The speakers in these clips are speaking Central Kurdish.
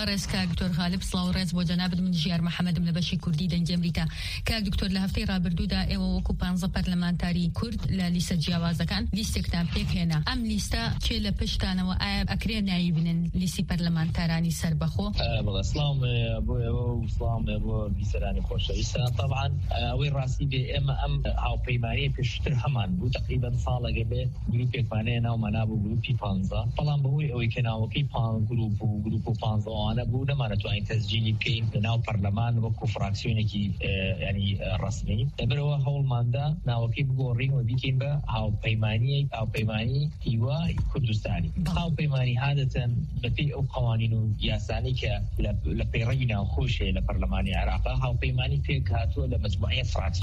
بارز كاك دكتور غالب سلاورز بو جناب من جيار محمد من بشي كردي دنج امريكا كاك دكتور لهفتي رابردودا ايو وكو بانزا برلمانتاري كرد لليسا جياوازا كان ليست كتاب بيك هنا ام ليستا كيلا بشتانا وآب اكرير نايبين ليسي برلمانتاراني سربخو والله اسلام ابو اسلام ابو بيسراني خوش طبعا وين راسي بي ام او بيماني بيشتر همان بو تقريبا صاله قبل جروب مانينا ومنابو جروبي بانزا طبعا بو او كان او كي بان جروب بانزا انا بو ما تو تسجيلي كاين ناو برلمان وكو فراكسيوني يعني رسمي تبرو هول ماندا ناو كي بغورين وبيكين با او بيماني ايوا كردستاني او بيماني عاده بفي او قوانين ياساني ك لبيرينا خوشه لبرلمان العراق او بيماني فيك هاتو لمجموعه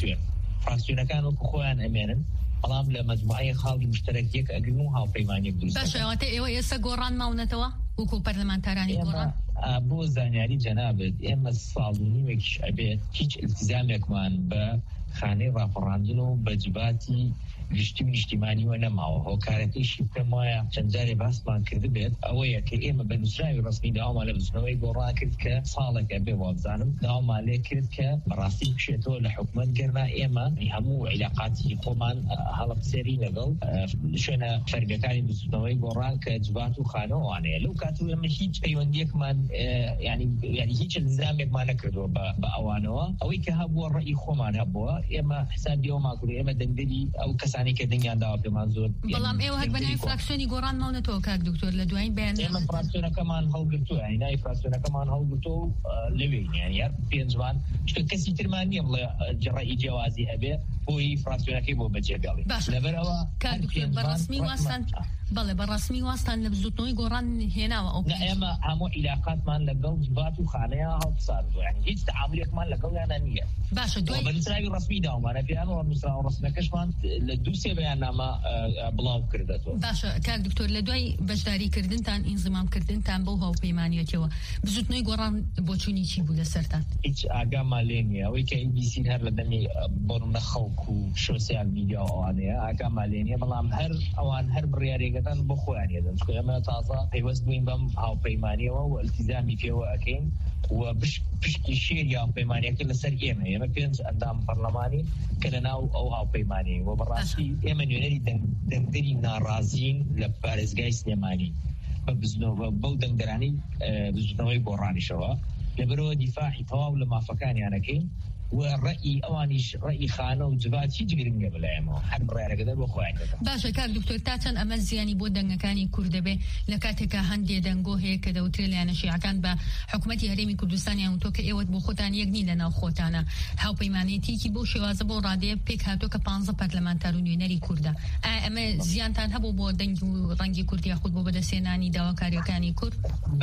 فراكسيون كانوا كخوان امانا طالما لمجموعه خالي مشترك يك اجنوها بيماني بدوس باشا وقت ايوا يسا غوران ماونتوا وكو برلمانتاراني غوران بو زانياري جناب اما الصالوني وكش ابي هيج التزامك مان بخانه رافراندنو بجباتي الاجتماعي ونماو هو كارتي شبه ما چنداري بس ما كرد بيت اويا كايما بنسراوي رسمي داوم على بزنوي غورا كرد ك صالك ابي وابزانم داوم على كرد ك براسي شتو لحكومه قرنا ايما يهمو علاقاتي قومان هلا بسيري لقل شنا فرقه كان بزنوي غورا كجبات وخانه وانا لو كاتو لما هيج ايونديك مان يعني هيج الزامك ما نكردو باوانو اوي كهبو الراي خومان هبو ايما حساب يوم اكو ايما دندري او كساني كدنيا دا في منظور بلام ايوه هك بناي فراكسيوني غوران ماونتو كاك دكتور لدوين بيان ايما فراكسيون كمان هولغتو يعني ناي فراكسيون كمان هولغتو لوين يعني يا بينزوان شو كسي ترماني والله جراي جوازي ابي هو فراكسيون كيبو بجبالي لبروا كاك دكتور بالرسمي واسن بله بالرسمي واسن لبزوتنوي غوران هنا او ايما عمو علاقات مان لقل جبات وخانه صار يعني هيك تعاملك مان لقل انا نيه باشا دوي بالنسبه رسمي داوم انا في انا مسرا رسمي كشمان لدوسي بيانما بلاو كردتو باشا كاك دكتور لدوي بجداري كردنتان انضمام كردنتان بو هاو بيمانيتيوا بزوتنوي غوران بوچوني چي بوله سرتان هيك اگا مالينيا وي كاي بي سي هر لدني بورن خلقو سوشيال ميديا اوانيا اگا مالينيا بلام هر برياري كان بخو يعني اذا شو انا تازه بيوس بين بم هاو بيمانيا والتزامي فيه واكين وبش شيء يا بيمانيا كل سرقيمه يعني بينز قدام برلماني كلنا او هاو بيماني وبراسي يمن يريد دندري نارازين لبارز جايس يماني بزنو بودن دراني بزنوي بوراني شوا لبرو دفاعي فواو لما فكاني انا كين والرأي اوانيش رأي خانه وجبات شي جرين قبل ايمو حد رأي كذا بخوان باشا كاك دكتور تاتن امزياني بودن كاني كردبه لكاتك هندي دنگو هيك كذا وتريلي انا شيعه كان بحكومتي هرمي كردستان يعني تو كايوت بو خوتان يغني لنا خوتانا هاو بيمانيتي كي بو شواز بو رادي بيك هاتو ك 15 برلمانتارون ينري كردا اما زيانتان هبو بو دنگو رنگي كردي ياخذ بو بدا سيناني دواكاري كاني كرد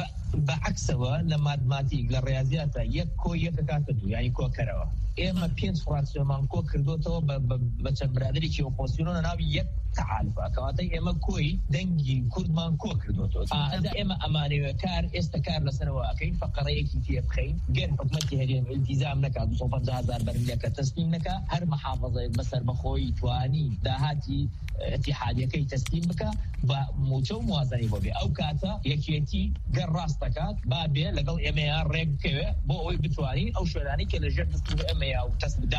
بعكس لما ماتي للرياضيات يكو يكاتو يعني كو كروا اما بينس فرانسيون مان كو كردوتو بتشبرادري كي اوبوزيسيون نابي يك تعالف اكواتي اما كوي دنجي كرد مان كو كردوتو هذا اما اماني كار استكار لسنوا كيف فقريه كي بخين جن حكومتي هذه الالتزام لك 250,000 برميل كتسليم لك هر محافظه بسر بخوي تواني دهاتي اتحاديه كي تسليم بك بموتو موازنه بوبي او كاتا يكيتي قراستك بابي لقل ام اي ار ريب كي بو بتواني او شوراني كلجت ام اي او تسليم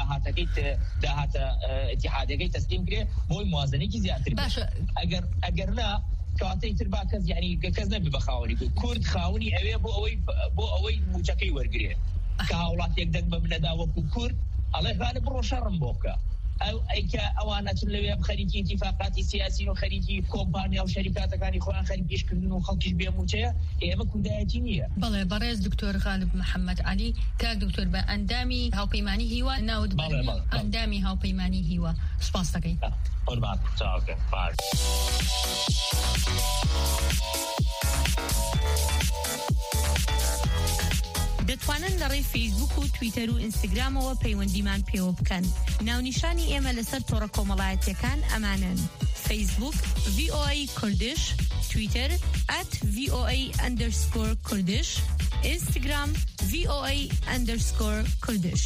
دهات اتحاديه كي تسليم كي بو موازنه كي زياده باشا اگر لا كاتي ترباكز يعني كزنا بخاوني كرد خاوني اوي بو اوي موچكي ورغري كاولات يقدر بمندا وكرد الله غالب روشرم بوكا او ايك اوانات اللي بخريجي اتفاقات سياسيه وخريجي كومبانيا وشركات كان اخوان خريجي يشكلون وخلقش بيموتيا اما كنت دايتينيه بله برز دكتور غالب محمد علي كاك دكتور باندامي هاو بيماني هوا ناود اندامي هاو بيماني هوا سپاسكاي قربان اوكي باي دەتوانن لەڕێی فیسبوک و تویتەر و ئینستاگرامەوە پەیوەندیمان پێوە بکەن. ناونیشانی ئێمە لەسەر تۆڕە کۆمەڵایەتیەکان ئەمانن: فیسبوک VOA کوردش، تویتر @VOA_کوردش، ئینستاگرام VOA_کوردش.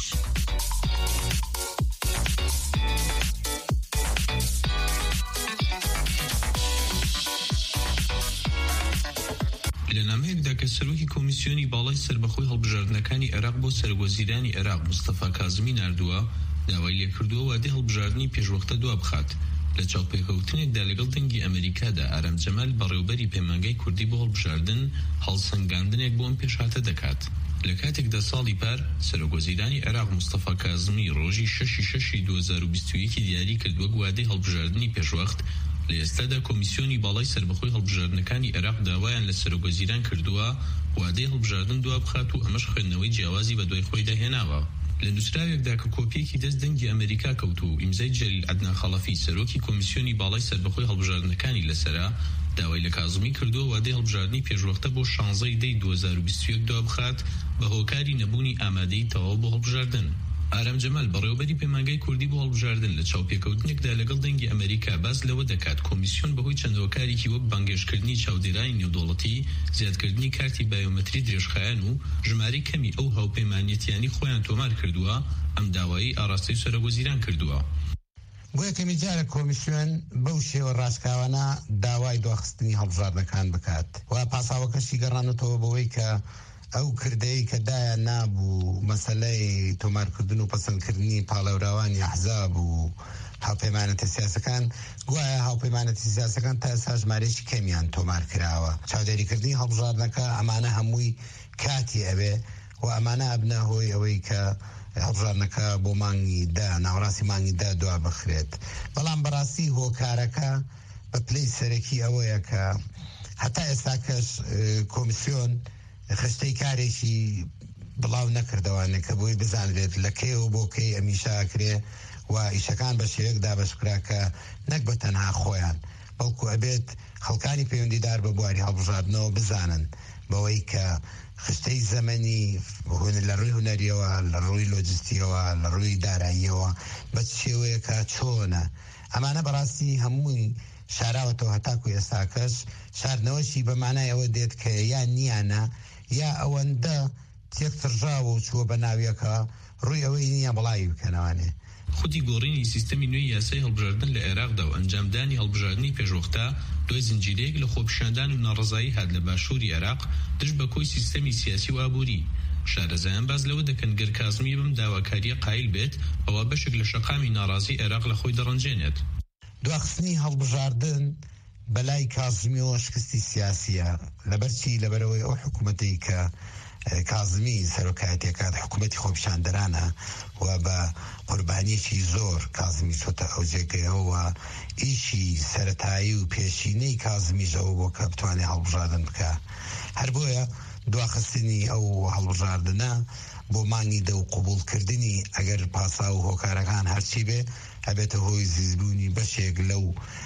لەنامەیەکدا کە سەرۆکی کۆمیسیۆنی باڵای سەربەخۆی هەڵبژاردنەکانی عێراق بۆ سەرۆکوەزیرانی عێراق مستەفا کازمی ناردووە، داوای لێکردووە وادەی هەڵبژاردننی پێشوەختە دوا بخات. لە چاوپێکەوتنێکدا لەگەڵ دەنگی ئەمریکادا ئارام جەمال بەڕێوەبەری پەیمانگای کوردی بۆ هەڵبژاردن هەڵسەنگاندنێک بۆ ئەم پێشهاتە دەکات. لە کاتێکدا ساڵی پار سەرۆکوەزیرانی عێراق مستەفا کازمی ڕۆژی 6/6/2021 دیاری کردووە وادەی هەڵبژاردننی پێشوەخت. لە ئێستادا کۆمیسیۆنی باڵای سەربەخۆی هەڵبژاردنەکانی عێراق داوایان لە سەرۆکوەزیران کردووە وادەی هەڵبژاردن دوا بخات و ئەمەش خوێندنەوەی جیاوازی بە دوای خۆی داهێناوە. لە نووسراوێکدا کە کۆپیەکی دەست دەنگی ئەمریکا کەوت و ئیمزای جەلیل عەدنان خەڵەفی سەرۆکی کۆمیسیۆنی باڵای سەربەخۆی هەڵبژاردنەکانی لەسەرا داوای لە کازمی کردووە وادەی هەڵبژاردننی پێشوەختە بۆ 16/2021 دوا بخات بە هۆکاری نەبوونی ئامادەی تەواو بۆ هەڵبژاردن. ئارام جەمال بەڕێوەبەری پەیمانگای کوردی بۆ هەڵبژاردن لە چاوپێکەوتنێکدا لەگەڵ دەنگی ئەمریکا باز لەوە دەکات کۆمیسیۆن بەهۆی چەند هۆکارێکی وەک بانگێشکردنی چاودێرانی نێودوڵەتی، زیادکردنی کارتی بایۆمەتری درێژخایەن و ژمارەی کەمی ئەو هاوپەیمانیەتیانی خۆیان تۆمار کردووە، ئەم داوایی ئاراستەی سەرۆکوەزیران کردووە. بۆ یەکەمی جارە کۆمیسیۆن بەو شێوە ڕاستکاوانە داوای دواخستنی هەڵبژاردنەکان بکات و پاساوەکەشی گەڕانەتەوە بەوەی کە ئەو کردەی کە دایان نابوو مەسەلەی تۆمارکردن و پەسەندکردنی پاڵەوراوانی ئەحزاب و هاوپەیمانەتە سیاسەکان گوایە هاوپەیمانەتی سیاسەکان تا ئێستا ژمارەیەکی کەمیان تۆمار کراوە. چاودێریکردنی هەڵبژاردنەکە ئەمانە هەمووی کاتی ئەوێ و ئەمانە ئەبنە هۆی ئەوەی کە هەڵبژاردنەکە بۆ مانگی دا ناوەڕاستی مانگی دا دوا بخرێت. بەڵام بەڕاستی هۆکارەکە بە پلەی سەرەکی ئەوەیە کە هەتا ئێستا کەس کۆمیسیۆن خستەی کارێکی بڵاو نەکردەوانێت کە بۆی بزانرێت لە کێوە بۆ کەی ئەمیشاکرێ و ئیشەکان بە شێوەیەک دابەشکرا کە نەک بە تەنها خۆیان بەڵکو ئەبێت خەڵکانی پەیوەندیدار بە بواری هەڵبژاردنەوە بزانن بەوەی کە خستەی زەمەنی لە ڕووی هونەریەوە، لە ڕووی لۆجستیەوە، لە ڕووی داراییەوە بە شێوەیەکە چۆنە. ئەمانە بەڕاستی هەمووی شاراوەتەوە هەتاکو ئێستا کەس شاردنەوەشی بەمانای ئەوە دێت کە یان نیانە یا ئەوەندە تێکترژاوە و چووە بە ناویەکە ڕووی ئەوەی نییە بڵاوی بکەنەوانێ. خودی گۆڕینی سیستەمی نوێی یاسای هەڵبژاردن لە عێراقدا و ئەنجامدانی هەڵبژاردننی پێشوەختە دوای زنجیرەیەک لە خۆپیشاندان و ناڕەزایی هات لە باشووری عێراق دژ بە کۆی سیستەمی سیاسی و ئابووری. شارەزایان باز لەوە دەکەن گەر کازمی بم داواکاریە قایل بێت ئەوە بەشێک لە شەقامی ناڕازی عێراق لە خۆی دەڕەنجێنێت. دواخستنی هەڵبژاردن بەلای کازمیەوە شکستی سیاسیە لەبەرچی لەبەرەوەی ئەو حکوومەتەی کە کازمی سەرۆکایەتەکات حکوومەتی خۆپیشاندەرانە و بە قوربانیەکی زۆر کازمی چۆتە ئەو جێگەیەوە ئیشی سەرەتایی و پێشینەی کازمیژەوە بۆ کە بتوانێت هەڵبژاردن بکە. هەر بۆیە دواخستنی ئەو هەڵبژاردنە بۆ مانگی دە و قوبوڵکردنی ئەگەر پاسا و هۆکارەکان هەرچی بێ ئەبێتە هۆی زیزبوونی بەشێک لەو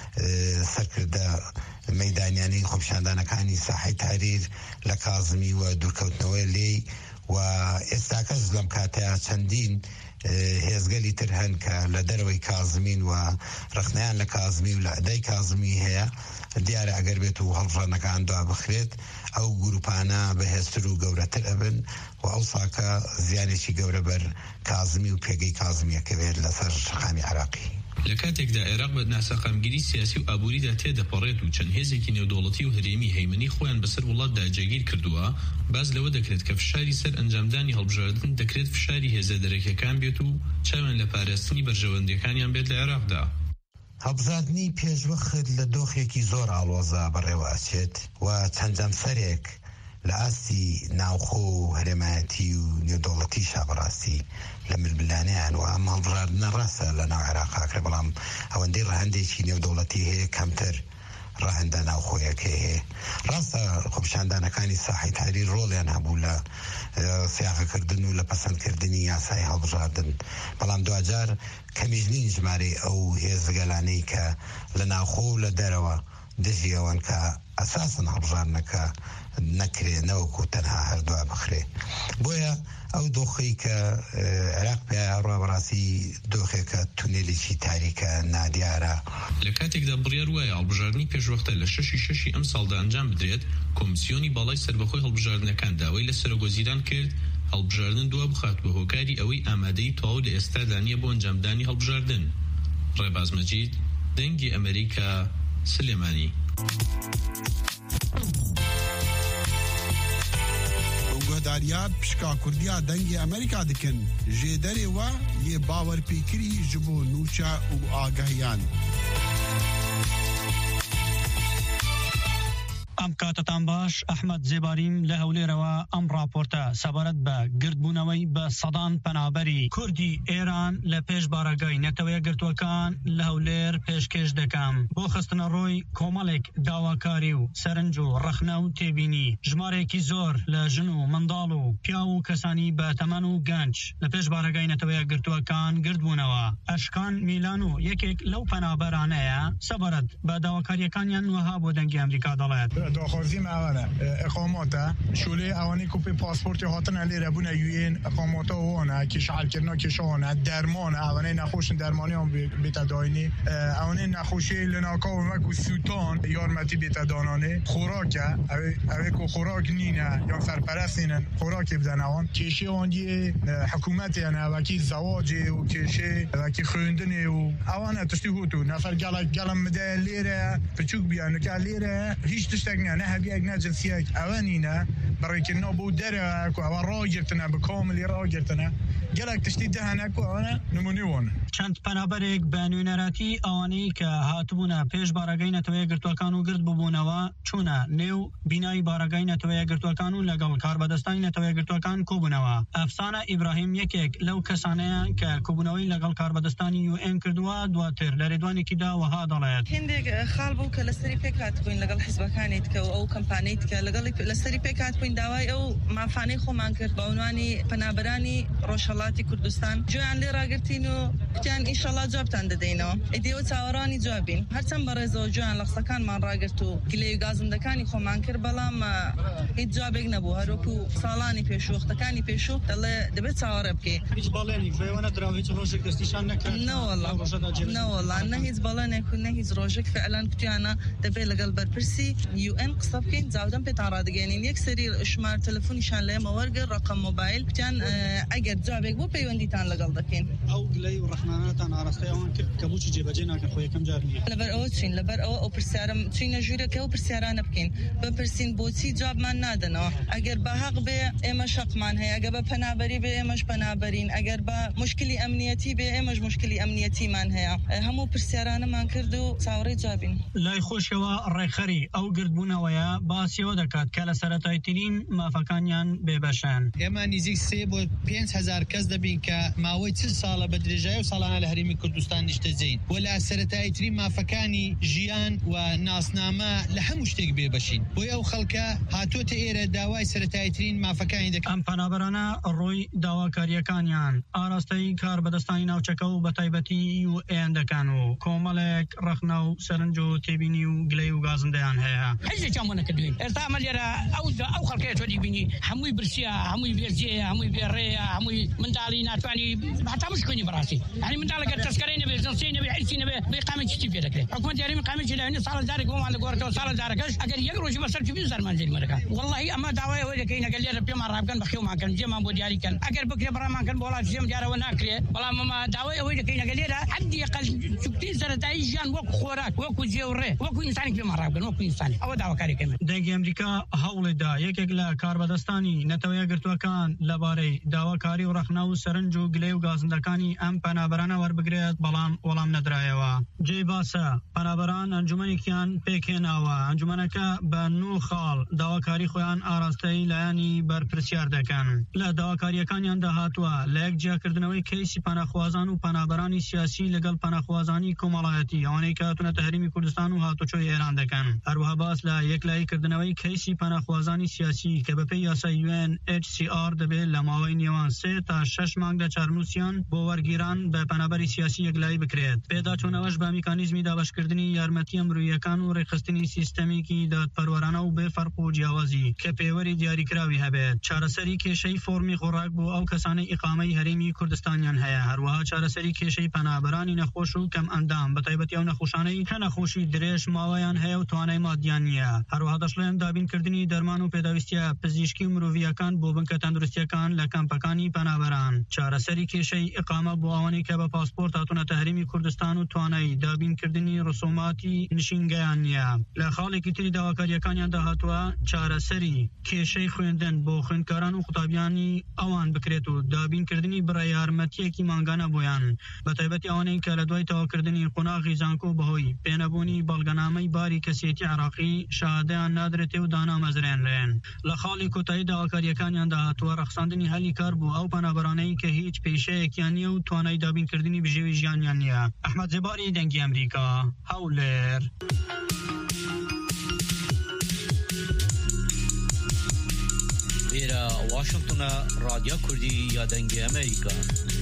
سەرکردە مەیدانیانەی خۆپیشاندانەکانی ساحەی تاریر لە کازمی و دوورکەوتنەوەی لێی و ئێستا کەس لەم کاتەیە چەندین هێزگەلی تر هەن کە لە دەرەوەی کازمین و ڕخنەیان لە کازمی و لە ئەدای کازمی هەیە. دیارە ئەگەر بێت و هەڵبژاردنەکان دوا بخرێت ئەو گروپانە بەهێزتر و گەورەتر ئەبن و ئەو ساکە زیانێکی گەورە بەر کازمی و پێگەی کازمیەکەوێت لەسەر شەقامی عێراقی. لە کاتێکدا عێراق بە ناسەقامگیری سیاسی و ئابووریدا تێدەپەڕێت و چەند هێزێکی نێودوڵەتی و هەرێمی هەیمنی خۆیان بەسەر وڵاتدا جێگیر کردووە، باز لەوە دەکرێت کە فشاری سەر ئەنجامدانی هەڵبژاردن دەکرێت فشاری هێزە دەرەکیەکان بێت و چاوێن لە پاراستنی بەرژەوەندەکانیان بێت لە عێراقدا. هەڵبژاردننی پێشوەخت لە دۆخێکی زۆر ئاڵۆزە بەڕێوە ئەچێت و چەندەم سەرێک لە ئاستی ناوخۆ و هەرێمایەتی و نێودوڵەتی شابڕاستی لە ململانیان و ئەم هەڵبژاردنە ڕاستە لە ناو عێراقاکرێ، بەڵام ئەوەندەی ڕەهەندێکی نێودوڵەتی هەیە کەمتر ڕەهەندە ناوخۆیەکە هەیە. ڕاستە خۆپیشاندانەکانی ساحەی تاریر ڕۆڵیان هەبوو لە سیاقەکردن و لە پەسەندکردنی یاسای هەڵبژاردن، بەڵام دوجار کەمیژنین ژمارەی ئەو هێزگەلانەی کە لە ناوخۆ و لە دەرەوە دژی ئەوەن کە ئەساسن هەڵبژاردنەکە نەکرێنەوەکو تەنها هەردووە بخرێ. بۆیە ئەو دۆخی کە عێراق پێ ڕابڕاستی دۆخێکە تونێلێکی تاریکە نادیارە. لە کاتێکدا بڕیار وایە هەڵبژاردننی پێشوەختە لە 6/6 ئەم ساڵدا ئەنجام بدرێت، کۆمیسیۆنی باڵای سەربەخۆی هەڵبژاردنەکان داوای لە سەرۆکوەزیران کرد هەڵبژاردن دوا بخات بە هۆکاری ئەوەی ئامادەی تەواو لە ئێستادا نییە بۆ ئەنجامدانی هەڵبژاردن. ڕێباز مەجید، دەنگی ئەمریکا، سلێمانی. گهداریات پشکا کوردیا دنگی امریکا دکن جدری و یه باور پیکری جبو نوچا و آگاهیان. ام کاتتان باش احمد زیباریم لهولی روا ام راپورتا سبارت با گردبونوی با صدان پنابری کردی ایران لپیش بارگای نتوی گرتوکان لهولیر پیشکش دکم بو خستن روی کومالک داواکاری و سرنجو رخنو تیبینی جماره کی زور لجنو مندالو پیاو کسانی با تمنو گنج لپیش بارگای نتوی گرتوکان گردبونوا اشکان میلانو یکیک لو پنابرانه سبارت با داواکاری کانیان وها بودنگی امریکا دالت داخوزی معاونه اقاماته شوله اوانی کوپی پاسپورت هاتن علی ربونه یوین اقاماته وانه که شعال کردن که شونه درمان اوانی نخوش درمانی هم بیتداینی اوانی نخوشی لناکا و مکو سوتان یارمتی بیتدانانه خوراکه اوی کو خوراک نینه یا سرپرست نینه خوراک بدن اوان کشی آنگی حکومت یعنی وکی زواجی و کشی وکی خوندنی و اوانه تشتی هوتو نفر گلم مده لیره پچوک بیانو که لیره هیچ تشتاق نه هبي اجنا جنسيات اوانينا بريك النوبو درك وراجرتنا بكامل راجرتنا جلك تشتيد هناك وانا نمونيون چند پنابرێک بە نوێنەراتی ئەوانەی کە هاتبوونە پێش بارەگای نەتەوەیە گرتوەکان و گرت ببوونەوە چوونە نێو بینایی بارەگای نەتەوەیە گرتوەکان و لەگەڵ کاربەدەستانی نەتەوەیە گرتوەکان کۆبوونەوە. ئەفسانە ئیبراهیم یەکێک لەو کەسانەیە کە کۆبوونەوەی لەگەڵ کاربەدەستانی UN کردووە دواتر لە ڕێدوانێکیدا وەها دەڵێت هێندێک خاڵ بوو کە لەسەری پێک هاتبووین لەگەڵ حیزبەکانی تکە و ئەو کەمپانیای تکە لەگەڵ لەسەری پێک هاتبووین داوای ئەو مافانەی خۆمان کرد بە عنوانی پەنابەرانی ڕۆژهەڵاتی کوردستان گوێیان لێ ڕاگرتین و گوتیان ئینشەڵا جوابتان دەدەینەوە ئیدیەوە چاوەڕانی جوابین هەرچەند بەڕێزەوە گوێیان لە قسەکانمان ڕاگرت و گلەی و گازندەکانی خۆمان کرد بەڵام هیچ جوابێک نەبوو هەروەکو ساڵانی پێشوو وەختەکانی پێشوو دەڵێ دەبێت چاوەڕێ بکەی هیچ بەڵێنی بێوە نەدراوە هیچ ڕۆژێک دەستیشان نەکرد نەوەڵا نە هیچ بەڵێنێک و نە هیچ ڕۆژێک فعلان گوتیانە دەبێت لەگەڵ بەرپرسی UN قسە بکەین جاودەم پێتان ڕادگەێنین یەک سەری ژمارە تەلەفۆنیشان لێمە وەرگرت ڕەقەم مۆبایل گوتیان ئەگەر جوابێک بۆ پەیوەندیتان لەگەڵ دەکەین ئەو گلەی و ڕەخنانەتان ئاراستەیەوان کرد کە بۆچی جێبەجێ ناکەن خۆ یەکەم جار نییە لەبەر ئەوە چین لەبەر ئەوە ئەو پرسیارم چینە ژوورەکە و پرسیارانە بکەین بپرسین بۆچی جوابمان نادەنەوە ئەگەر بە حەق بێ ئێمە شەقمان هەیە ئەگەر بە پەنابەری بێ ئێمەش پەنابەرین ئەگەر بە مشکلی ئەمنیەتی بێ ئێمەش مشکلی ئەمنیەتیمان هەیە هەموو پرسیارانەمان کرد و چاوەڕێی جوابین لای خۆشەوە ڕێخەری ئەو گردبوونەوەیە باسیەوە دەکات کە لە سەرەتایترین مافەکانیان بێبەشان ئێمە نزیک 3 بۆ 5,000 کەس دەبین کە ماوەی 40 ساڵە بە درێژایی و ساڵانە لە هەرێمی کوردستان نیشتەجێین و لە سەرەتایترین مافەکانی ژیان و ناسنامە لە هەموو شتێک بێبەشین بۆی ئەو خەڵکە هاتوۆتە ئێرە داوای سەرەتایترین مافەکانی دەکەن. ئەم پەنابەرانە ڕۆی داواکاریەکانیان ئاراستەی کاربەدەستانی ناوچەکە و بە تایبەتی UN دەکەن و کۆمەڵێک ڕەخنە و سەرنج و تێبینی و گلەی و گازندەیان هەیە. هیچێکیان بۆ نەکردوین ئێستا ئەمە لێرە ئەو خەڵکەیە تۆ دیبینی هەمووی برسیە هەمووی بێزیەیە هەمووی بێڕێیە هەمووی منداڵی ناتوانی هەتا مشکۆنی بەڕاستی هەنی منداڵەکە تەسکەرەی نەبێ جنسی نەبێ هیچی نەبێ بێ قامێکی چی پێ دەکرێت حکومەت یاریمی قامێکی لەوێنێ ساڵە جارێک بۆمان لەگۆڕێتەوە ساڵە جارەکەش ئەگەر یەک ڕۆژی بەسەر چ زەرمان جریمە دەکات واللهی ئەمە داوای ئەوەی دەکەین ئەگەر لێرە پێمان ڕابکەن بەخێومانکەن جێمان بۆ دیاریکەن ئەگەر بکرێ بەڕامانکەن بۆ وڵاتی جێم دیارەوە ناکرێت بەڵام ئەمە داوای ئەوەی دەکەین ئەگەر لێرە حەدی ئەقەل چوکتەی سەرەتایی ژیان وەکو خۆراک وەکو جێوڕێ وەکو ئینسانی پێمان ڕابکەن وەکو ئینسانی ئەوە داواکاریەکەین. دەنگی ئەمریکا هەوڵێدا یەکێک لە کاربەدەستانی نەتەوەیە گرتوەکان لەبارەی داواکاری و ڕەخنە و سەرنج و گلەی و گازندەکانی ئەم پەنابەرانە وەربگرێت بەڵام وەڵام نەدرایەوە. جێی باسە پەنابەران ئەنجومەنێکیان پێکێناوە ئەنجومەنەکە بە 9 خاڵ داواکاری خۆیان ئاراستەی لایەنی بەرپرسیار دەکەن لە داواکاریەکانیان داهاتووە لە یەک جیاکردنەوەی کەیسی پەناخوازان و پەنابەرانی سیاسی لەگەڵ پەناخوازانی کۆمەڵایەتی ئەوانەی کە هاتوونەتە هەرێمی کوردستان و هاتوچۆی ئێران دەکەن هەروەها باس لە یەکلاییکردنەوەی کەیسی پەناخوازانی سیاسی کە بەپێی یاسای UNHCR دەبێت لە ماوەی نێوان 3 تا 6 مانگ لە چارنووسیان بۆ وەرگیران بە پەنابەری سیاسی یەکلایی بکرێت. پێداچوونەوەش بە میکانیزمی دابەشکردنی یارمەتی ئەمرویەکان و ڕێخستنی سیستەمێکی دادپەروەرانە و بێفەرق و جیاوازی کە پێوەری دیاریکراوی هەبێت. چارەسەری کێشەی فۆرمی خۆراک بۆ ئەو کەسانەی ئیقامەی هەرێمی کوردستانیان هەیە هەروەها چارەسەری کێشەی پەنابەرانی نەخۆش و کەم ئەندام بەتایبەتی ئەو نەخۆشانەی کە نەخۆشی درێژ ماوەیان هەیە و توانای مادیان نییە. هەروەها دەشڵێن دابینکردنی دەرمان و پێداویستیە پزیشکی و مرۆڤیەکان بۆ بنکە تەندروستیەکان لە کەمپەکانی پەنابەران. چارەسەری کێشەی ئیقامە بۆ ئەوانەی کە بە پاسپۆرت هاتوونەتە هەرێمی کوردستان و توانای دابینکردنی ڕسوماتی نشینگەیان نییە. لە خاڵێکی تری داواکاریەکانیان داهاتووە چارەسەری کێشەی خوێندن بۆ خوێندکاران و قوتابیانی ئەوان بکرێت و دابینکردنی بڕە یارمەتیەکی مانگانە بۆیان، بە تایبەتی ئەوانەی کە لە دوای تەواوکردنی قۆناغی زانکۆ بەهۆی پێنەبوونی بەڵگەنامەی باری کەسێتی عراقی شادەیان نادرێتێ و دانامەزرێنرێن. لە خاڵی کۆتایی داواکاریەکانیان داهاتووە ڕەخساندنی هەلی کار بۆ ئەو پەنابەرانەی کە هیچ پێشەیەکیان نییە و توانای دابینکردنی بژێوی ژیانیان نییە. ئەحمەد جەباری دەنگی ئەمریکا، هەولێر. لێرە واشنگتنە رادیۆ کوردی یا دەنگی ئەمریکا.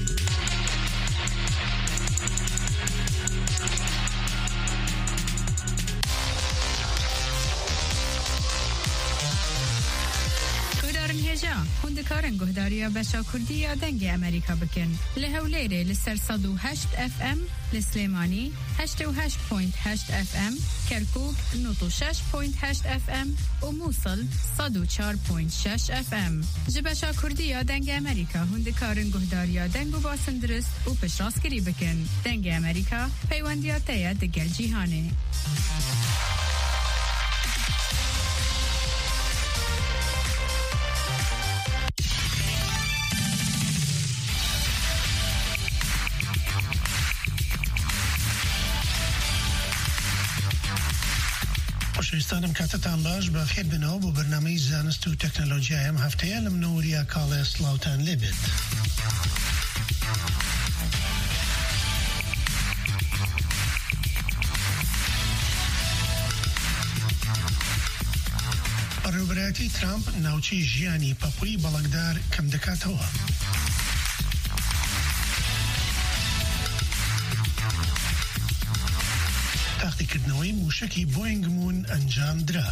هوندکارن گهداریا بشا کردی یا دنگ امریکا بکن. لهولیره لسر 108 FM، لسلیمانی 88.8 FM، کرکوک 96.8 FM و موصل 104.6 FM. جبشا کردی یا دنگ امریکا هوندکارن گهداریا دنگ و باسندرست و پشراسکری بکن. دنگ امریکا پیوندیاته دگل جیهانه. خۆشەویستانم کاتتان باش بە خێر بنەوە بۆ بەرنامەی زانست و تەکنۆلۆژیای ئەم هەفتەیە لە منەوەریا کاڵێ سڵاوتان لێبێت. بەڕێوەبەرایەتی ترامپ ناوچەی ژیانی پەپووی بەڵەکدار کەم دەکاتەوە. تاقیکردنەوەی موشکی بۆینگ مون ئەنجام درا.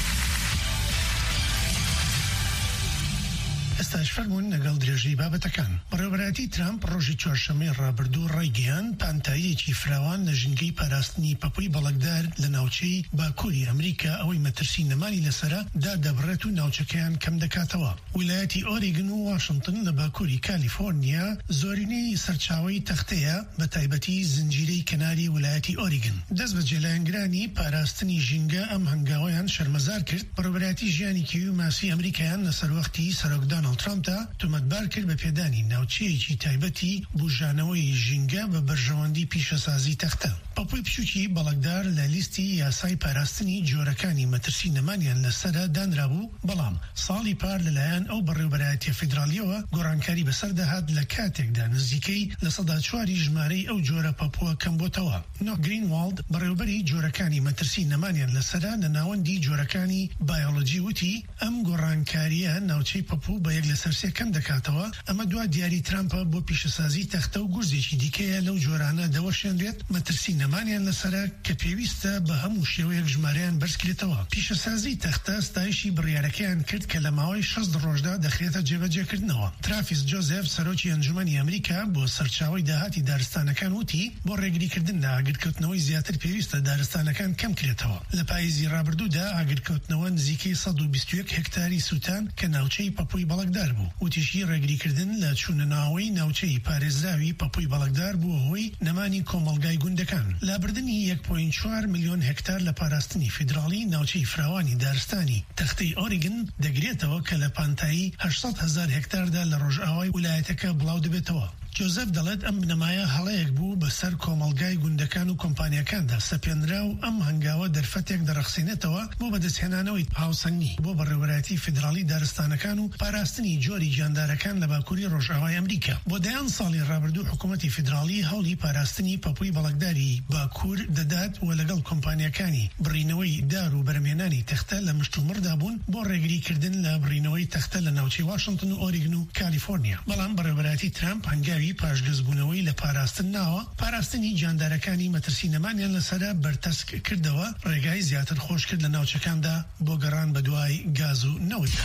ئێستاش فەرمونون لەگەڵ درێژەی بابەتەکان. بەڕێوەبەرایەتی ترامپ ڕۆژی چوارشەمەی ڕابردوو ڕایگەیان پانتاییەکی فراوان لە ژنگەی پاراستنی پەپووی بەڵەکدار لە ناوچەی باکووری ئەمریکا ئەوەی مەترسی نەمانی لەسەرە دادەبڕێت و ناوچەکەیان کەم دەکاتەوە. ویلایەتی ئۆریگن و واشنگتن لە باکووری کالیفۆرنیا زۆرینەی سەرچاوەی تەختەیە، بە تایبەتی زنجیرەی کەناری ویلایەتی ئۆریگن. دەست بە جێلایەنگرانی پاراستنی ژینگە ئەم هەنگاوەیان شەرمەزار کرد. بەڕێوەبەرایەتی ژیانی کیوی و ماسی ئەمریکایان لەسەر وەختی سەرۆکدان ترامپدا تۆمەتبار کرد بە پێدانی ناوچەیەکی تایبەتی بوژانەوەی ژینگە بە بەرژەوەندی پیشەسازی تەختە. پەپووی بچووکی بەڵەکدار لە لیستی یاسای پاراستنی جۆرەکانی مەترسی نەمانیان لەسەرە دانرابوو، بەڵام ساڵی پار لەلایەن ئەو بەڕێوەبەرایەتیە فیدرالیەوە گۆڕانکاری بەسەر دەهات لە کاتێکدا نزیکەی لە سەدا 4 ژمارەی ئەو جۆرە پەپووە کەم بۆتەوە. نۆ گرینوالد بەڕێوەبەری جۆرەکانی مەترسی نەمانیان لەسەرە لە ناوەندی جۆرەکانی بایۆلۆجی وتی ئەم گۆڕانکاریە ناوچەی پەپوو بە یەک لە سەرسێ کەم دەکاتەوە. ئەمە دوا دیاری ترامپە بۆ پیشەسازی تەختە و گورزێکی دیکەیە لەو جۆرانە دەوەشێنرێت مەترسی نەمانیان لەسەرە کە پێویستە بە هەموو شێوەیەک ژمارەیان بەرزکرێتەوە. پیشەسازی تەختە ستایشی بڕیارەکەیان کرد کە لە ماوەی 6 ڕۆژدا دەخرێتە جێبەجێکردنەوە. ترافیس جۆزێف سەرۆکی ئەنجومەنی ئەمریکا بۆ سەرچاوی داهاتی دارستانەکان وتی بۆ ڕێگریکردن لە ئاگرکەوتنەوەی زیاتر پێویستە دارستانەکان کەم کرێتەوە. لە پاییزی ڕابردوودا ئاگرکەوتنەوە نزیکەی 121 هکتاری سووتان کە ناوچەی پەپووی بەڵەکدار بوو. وتیشی ڕێگریکردن لە چوونەناوەی ناوچەی پارێزراوی پەپووی بەڵەکدار بووە هۆی نەمانی کۆمەڵگای گوندەکان. لابردنی 1.4 ملیۆن هکتار لە پاراستنی فیدرالی ناوچەی فراوانی دارستانی تەختەی ئۆریگن دەگرێتەوە کە لە پانتایی 800,000 هکتاردا لە ڕۆژئاوای ویلایەتەکە بڵاو دەبێتەوە. جۆزەف دەڵێت ئەم بنەمایە هەڵەیەک بوو بەسەر کۆمەڵگای گوندەکان و کۆمپانیەکاندا سەپێنرا و ئەم هەنگاوە دەرفەتێک دەرەخسێنێتەوە بۆ بەدەستهێنانەوەی هاوسەنگی بۆ بەڕێوەبەرایەتی فیدرالی دارستانەکان و پاراستنی جۆری گیاندارەکان لە باکووری ڕۆژئاوای ئەمریکا. بۆ دەیان ساڵی ڕابردوو حکوومەتی فیدرالی هەوڵی پاراستنی پەپووی بەڵەکداری باکوور دەدات و لەگەڵ کۆمپانیەکانی بڕینەوەی دار و بەرمێنانی تەختە لە مشتومڕدا بوون بۆ ڕێگریکردن لە بڕینەوەی تەختە لە ناوچەی واشنگتن و ئۆریگن و کالیفۆرنیا. بەڵام بەڕێوەبەرایەتی ترامپ هەنگاوی پاشگەزبوونەوەی لە پاراستن ناوە پاراستنی جاندارەکانی مەترسی نەمانیان لەسەرە بەرتەسک کردەوە، ڕێگای زیاتر خۆش کرد لە ناوچەکاندا بۆ گەڕان بە دوای گاز و نەوتدا.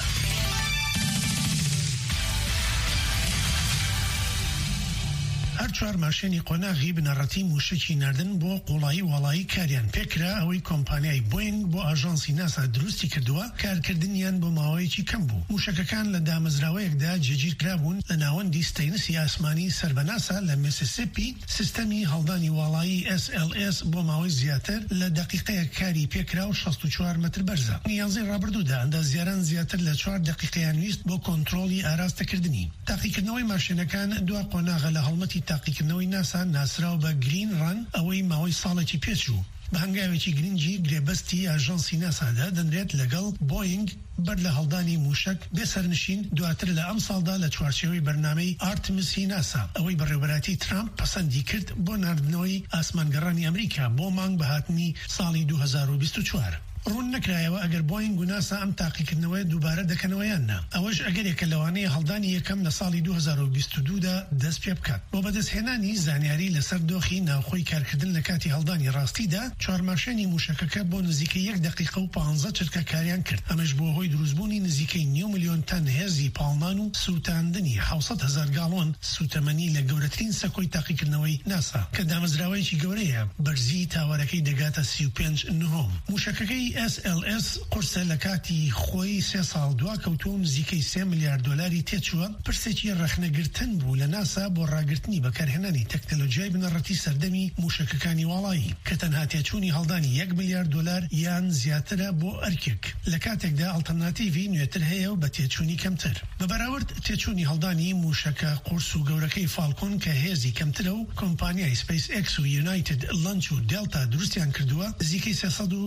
هەر چوار ماشێنی قۆناغی بنەڕەتی موشکی ناردن بۆ قوڵایی وڵایی کاریان پێکرا ئەوەی کۆمپانیای بوینگ بۆ ئاژانسی ناسا دروستی کردووە کارکردنیان بۆ ماوەیەکی کەم بوو. موشکەکان لە دامەزراوەیەکدا جێگیر کرابوون لە ناوەندی ستەینسی ئاسمانی سەر بە ناسا لە میسیسیپی. سیستەمی هەڵدانی وڵایی SLS بۆ ماوەی زیاتر لە دقیقەیە کاری پێکرا و 64 متر بەرزە. نیازەی ڕابردوودا ئەندازیاران زیاتر لە 4 دقیقەیان ویست بۆ کۆنتڕۆلی ئاراستەکردنی. تاقیکردنەوەی ماشینەکان دوا قۆناغە لە هەڵمەتی تاقیکردنەوەی ناسا ناسراو بە گرین ڕان ئەوەی ماوەی ساڵێکی پێچوو. بە هەنگاوێکی گرنگی گرێبەستی ئاژانسی ناسادا دەنرێت لەگەڵ بۆینگ بەر لە هەڵدانی موشک بێسەرنشین دواتر لە ئەم ساڵدا لە چوارچێوەی بەرنامەی ئارتمیسی ناسا ئەوەی بەڕێوەبەراتی ترامپ پەسەندی کرد بۆ ناردنەوەی ئاسمانگەڕانی ئەمریکا بۆ مانگ بە هاتنی ساڵی 2024. ڕوون نەکرایەوە ئەگەر بۆینگ و ناسا ئەم تاقیکردنەوەی دووبارە دەکەنەوەیاننا. ئەوەش ئەگەرێکە لەوانەیە هەڵدانی یەکەم لە ساڵی 2022دا دەست پێ بکات. بۆ بەدەستهێنانی زانیاری لەسەر دۆخی ناوخۆی کارکردن لە کاتی هەڵدانی ڕاستیدا چوارماشێنی موشکەکە بۆ نزیکەی 1 دقیقە و 15 چرکە کاریان کرد. ئەمەش بۆ هۆی دروستبوونی نزیکەی 9 ملیۆن تەن هێزی پاڵمان و سووتاندنی 700,000 گاڵۆن سوتەمەنی لە گەورەترین سەکۆی تاقیکردنەوەی ناسا کە دامەزراوەیەکی گەورەیە. بەرزی تاوەرەکەی دەگاتە 35 نهم. موشکەکەی SLS قرسە لە کاتی خۆی 3 ساڵ دوا کەوتووە و نزیکەی 3 میلیارد دلاری تێچووە. پرسێکی ڕەخنەگرتن بوو لە ناسا بۆ ڕاگررتنی بەکارهێنانی تەکنەلۆژیای بنەڕەتی سەردەمی موشکەکانی وڵایی کە تەنها تێچوونی هەڵدانی 1 میلیارد دلار یان زیاترە بۆ ئەرکێک لە کاتێکدا ئەڵتەرناتیڤی نوێتر هەیە و بە تێچوونی کەمتر. بەبەراورد تێچوونی هەڵدانی موشکە قورس و گەورەکەی فالکۆن کە هێزی کەمترە و کۆمپانیای SpaceX و یونایتد لانچ و دێلتا دروستیان کردووە نزیکەی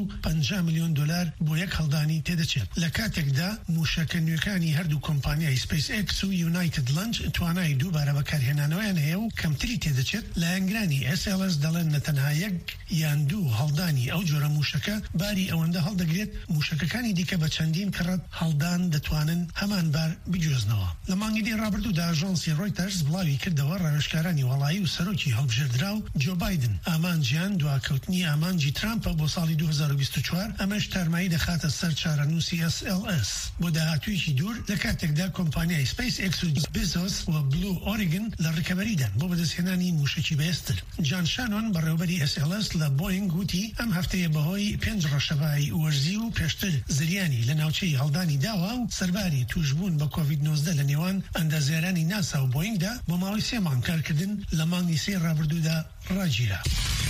350 میلیۆن دلار بۆ یەک هەڵدانی تێدەچێت. لە کاتێکدا موشکە نوێکانی هەردوو کۆمپانیای SpaceX و یونایتد لانچ توانای دووبارە بەکارهێنانەوەیان هەیە و کەمتری تێدەچێت. لە ئەنگرانی SLS دەڵێن نەتەنها 1 یان 2 هەڵدانی ئەو جۆرە موشکە باری ئەوەندە هەڵدەگرێت موشکەکانی دیکە بە چەندین کڕەت هەڵدان دەتوانن هەمان بار بجوزنەوە. لە مانگی ڕابردوودا ئاژانسی ڕۆیتەرز بڵاوی کردەوە ڕاوێژکارانی وڵایی و سەرۆکی هەڵبژێردراو جۆ بایدن ئامانجیان دواکەوتنی ئامانجی ترامپە بۆ ساڵی 2024 ئەمەش تارمایی دەخاتە سەر چارەنووسی SLS بۆ داهاتوویەکی دوور لە کاتێکدا کۆمپانیای SpaceX و Bezos و بلو ئۆریگن لە ڕکەبەریدان بۆ بەدەستهێنانی موشکی بەهێزتر. جان شانۆن بەڕێوەبەری SLS لە بۆینگ وتی ئەم هەفتەیە بەهۆی 5 ڕەشەبایی وەرزی و پێشتر زریانی لە ناوچەی هەڵدانی داوا و سەرباری توشبوون بە کۆڤید-19 لە نێوان ئەندازیارانی ناسا و بۆینگدا بۆ ماوەی 3 مانگ کارکردن لە مانگی 3 ڕابردوودا ڕاگیرا.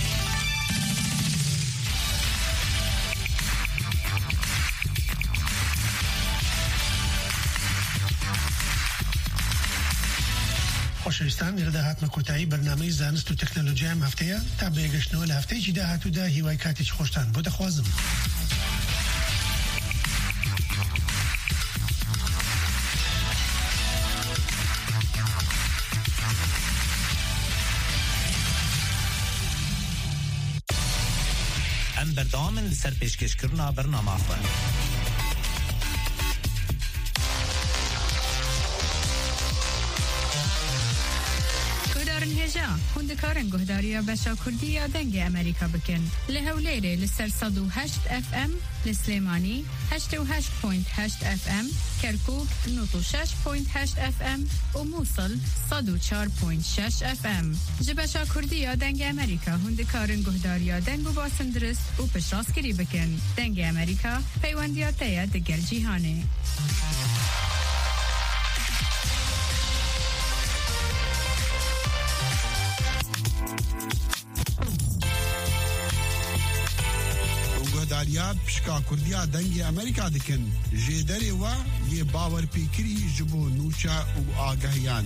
خۆشەویستان لێرەدا هاتمە کۆتایی بەرنامەی زانست و تەکنەلۆژیا ئەم هەفتەیە تا بەیەگەشتنەوە لە هەفتەیەکی داهاتوودا هیوای کاتێکی خۆشتان بۆ دەخوازم. ئەم بەردەوامن لەسەر پێشکەشکردنا بەرنامەخوان. هوندکارن گهداریا بشا کردی یا دنگ امریکا بکن لهولیره لسر 108 FM لسلیمانی 88.8 FM کرکوک 96.8 FM و موصل 104.6 FM جبشا کردی یا دنگ امریکا هوندکارن گهداریا دنگ و باسن درست و پشتاسکری بکن دنگ امریکا پیوندیاتیا دگر جیهانه. داریا پشکا کردیا دنگی امریکا دکن جیدری و یه باور پیکری جبو نوچا و آگاهیان.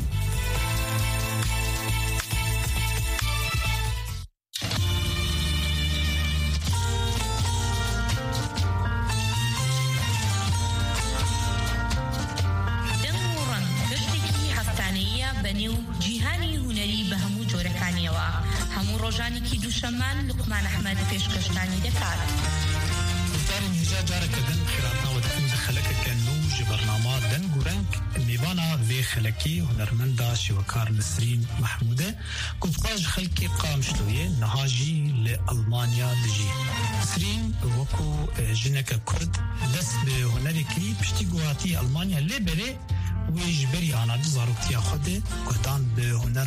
دمورن گشتکی هفتانیه بنیو جیهانی هنری به همو جورکانیوا همو روزانی کی دوشمان لقمان احمد پیشکشتانی دکار. دارن هجا جارة كدن خيراتنا ودفن خلقك كنو جبرنامات دن قرنك ميوانا في خلقي هنرمندا شوكار نسرين محمودة كنت قاج خلقي قامشلوية نهاجي لألمانيا دجي نسرين وكو جنك كرد دست بهنركي بشتي قواتي ألمانيا لبري ويجبري أنا دزاروكتيا خده كدان بهنرا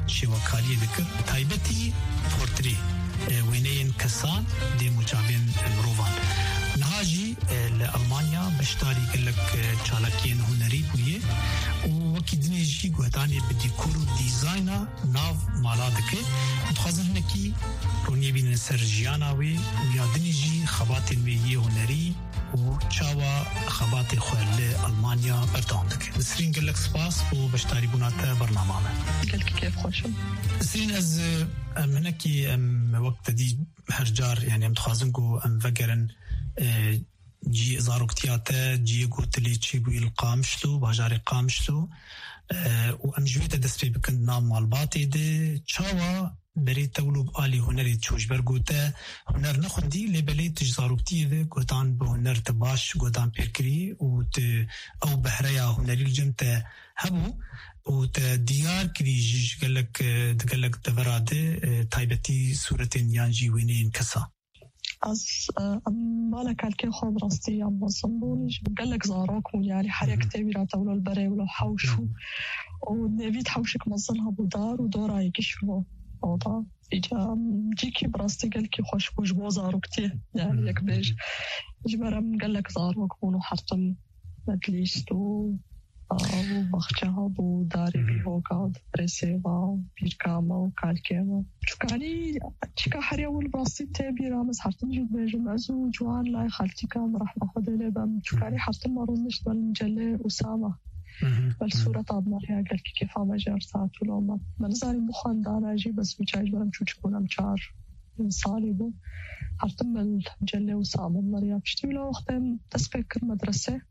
شواکاری دکر تایبتی پورتری وینین کسان دی مجابین مروفان نهاجی لألمانيا بشتاري قلك چالاكين هنري بويه ووكي دنيجي قهداني بديكور ديزاينا ناف مالادك متخازن هنكي رونيه بين سرجياناوي ويا دنيجي خباتين ويه هنري وچاوا خباتي خوال لألمانيا برداندك نسرين قلك سباس وبشتاري بناتا برنامانا قلك كيف خوشم نسرين از هنكي وقت دي هرجار يعني متخازنكو فقرن جي زاروكتياتا جي قوتلي تشيبو القامشلو باجاري قامشلو وامجويتا دسبي بكن نام مالباتي دي تشاوا بريد تولوب آلي هنري تشوش برقوتا هنر نخندي لبلي تجزاروكتي دي قوتان بهنر تباش قوتان بيركري او بحريا هنري الجمتا هبو وتا ديار كري جيش قالك تفراده تايبتي سورتين يانجي وينين كسا از مالك الكي خود راستي عم بصنبونج قالك زاروك يعني حريك تبيرا تولو البري ولو حوشو ونبيت حوشك مصنها بودار ودورا يكشفو اوضا اجا جيكي براستي قالكي خوش بوجبو زاروكتي يعني يك بيج جبرم قالك زاروك ونو حرطم مدليستو وبخشها وداري بيهوكا بريسيفا بيركاما وكالكيما شكاني تشكا حريا والبراستي تابيرا مز حرطم جود بيجم ازو جوان لاي خالتي كام راح ناخد لبام شكاني حرطم مرونش بالمجلة أسامة بالصورة طابنا فيها قالك كيف عم اجي ارسات ولو ما نزاري مخان دانا اجي بس بيجاج برم شو تكون امشار صالبو حرطم بالمجلة أسامة مريا بشتي ولا وقتين تسبيكر مدرسة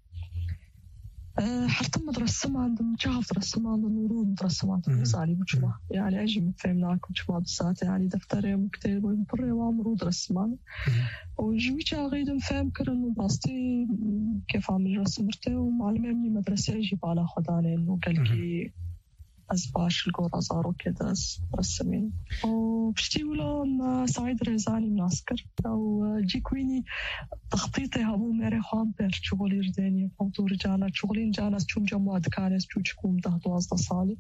حرطم مدرسة ما عندهم جاف درسة ما عندهم ورود مدرسة ما عندهم زالي بجمع يعني أجي مفهمناك بجمع بالذات يعني دفتري ومكتب ومبري وامرو درسة ما وجوي جاغيد مفهم كرن وباستي كيف عمل رسم مرتي ومعلمة مني مدرسة أجي بالا خداني إنه قالكي أزباش القورة زارو كده رسمين وبشتي ولا سعيد ريزاني من عسكر أو جيكويني تخطيطي هابو ميري خوان بير شغولي رديني فوضو رجالات شغولين جالس چوم جموعة كانس چوچكوم ده 12 سالي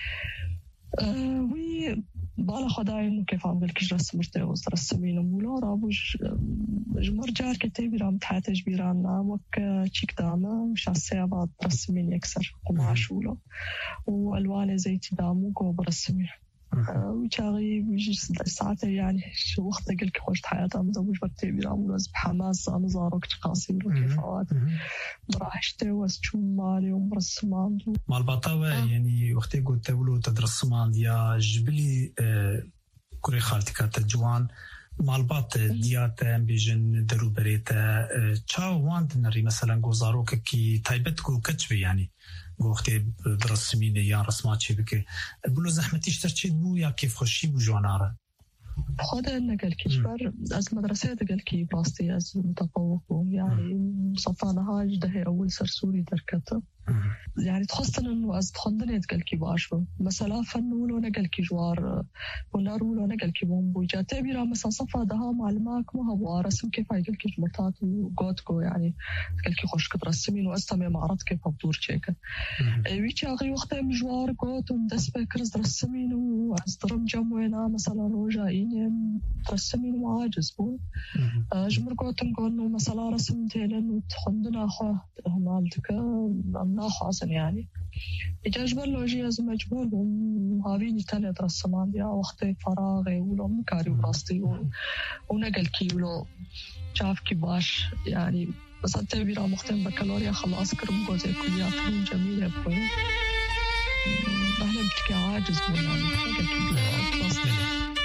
وي بالا خداي إنه كيف عم قلكش رسمرتي رسمين مولا رابوش جمر جار كتابي رام تحاتج بيرانا وك تشيك داما مش عالسيابات رسمين يكسر قماش ولا والوان زيتي دامو قو برسمين وشاغي بيجي ساعات يعني شو وقت قلك خوشت حياتها مزوج بكتابي رام ولز بحماس أنا زاروك تقاسي وكيفات براحشتي واسشو مالي ومرسمان مال بطاوة يعني وقتي قلت تولو تدرسمان يا جبلي كوري خالتك تجوان مالبات دياتا بيجن درو بريتا تشاو واند نري مثلا غوزاروك كي تايبتكو كتبي يعني وقتي برسمين يا رسمات بك بلو زحمتي اشتريت بو يا كيف خشي بو جواناره خذ قال كيشبر از مدرسة قال كي باستي از متفوق يعني صفانا هاج ده أول سرسوري دركته يعني تخصنا إنه از تخندني قال كي باشو مثلا فنولو نقل كي جوار ونارولو نقل كي بومبو جاتي بيرا مثلا صفا ده معلماك ما هو رسم كيف قال كي جمرتات وقوتكو يعني قال كي خوش كترسمين واستمع معرض كيف بدور شيكا ويجي أغي وقتها مجوار قوت ومدس بكرز رسمين وعز درم جموينا مثلا روجا ترسمين وعاجز بون جمر قوتن قولنو مثلا رسم تيلن وتخندنا أخوة مالتك أمنا خاصن يعني إجاج بلوجي از مجبور وهابيني تاني ترسمان يا وقتي فراغي ولو مكاري وراستي ونقل كي ولو شاف كي باش يعني بس أنت بيرا مختم بكالوريا خلاص كرم جوزي كليات فنون جميلة بوي أهلا بتكي عاجز بون يعني نقل كي تواصلي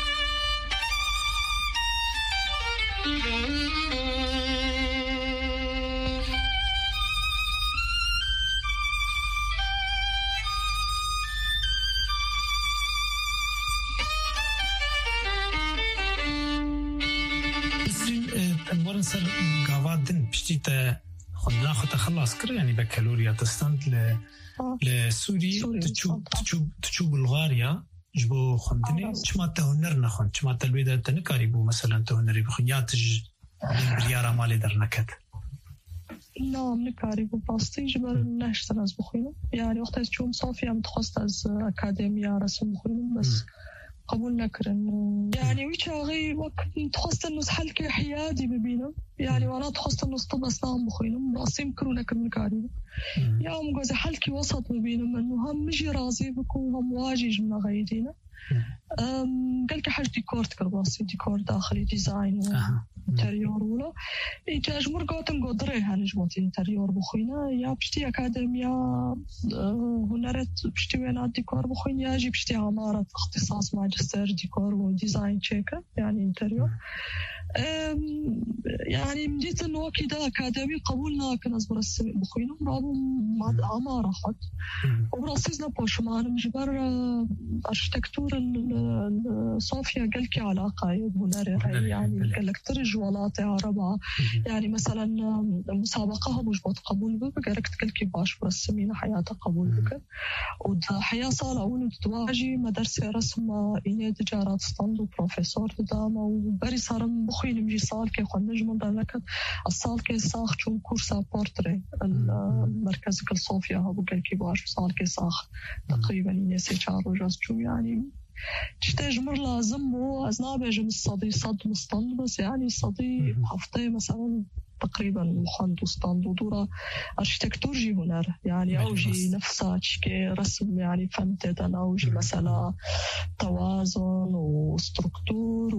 سر قاعدين بشتيته خلنا خلاص كر يعني بكالوريا تستند لسوري تشوب الغاريا جبو خندني شما تهنر نخن شما تلويدا تنكاري بو مثلا تهنري بخنياتج بريارا مالي درنكت نعم نكاري بباستي جبر نشتن از بخوينم يعني وقت از چوم صافي ام تخصت از اكاديميا رسم بخوينم بس قبول نكرن يعني ويشاغي وقت تخصت انه حلقة حيادي ببينم يعني وانا تخصت انه طب اسنان بخوينم راسم كرونا كرنكاري يوم جوز حلقة وسط ببينم انه هم مجي راضي بكون هم واجج من غيدينا قال لك حاجة ديكور تكرباسي ديكور داخلي ديزاين انتريور ولا إيجاج مرقاتم قدره هنجمتي انتريور بخوينا يا بشتي أكاديميا هنرت بشتي وينات ديكور بخوينا يجي بشتي عمارة اختصاص ماجستير ديكور وديزاين تشيكر يعني انتريور يعني مديت انه كده أكاديمي قبولنا كناس برسم بخوينا رابو عمارة خد وبرسيزنا بوشمان مجبر أرشتكتور صافية قلكي علاقة هنر يعني قالك ترج ولاتي عربة يعني مثلا مسابقة مش قبول بك قالك تقلكي باش برسمين حياتها قبول بك وده حياة صالة أول تواجي مدرسة رسم إني تجارات ستاندو بروفيسور داما وبري صارم بخوين مجي صال كي خون نجم دالك الصال كي صاخ شون كورسا بورتري المركز كل صوفيا هبو قلكي باش صال كي صاخ تقريبا إني سيشار وجاز شو يعني تشتاج مر لازم هو أزنابي جم الصدي صد مستند بس يعني الصدي حفطي مثلا تقريبا مخندو ستاندو دورا أرشتكتور جي هنر يعني أوجي نفسها تشكي رسم يعني فهمت أنا أوجي مثلا توازن وستركتور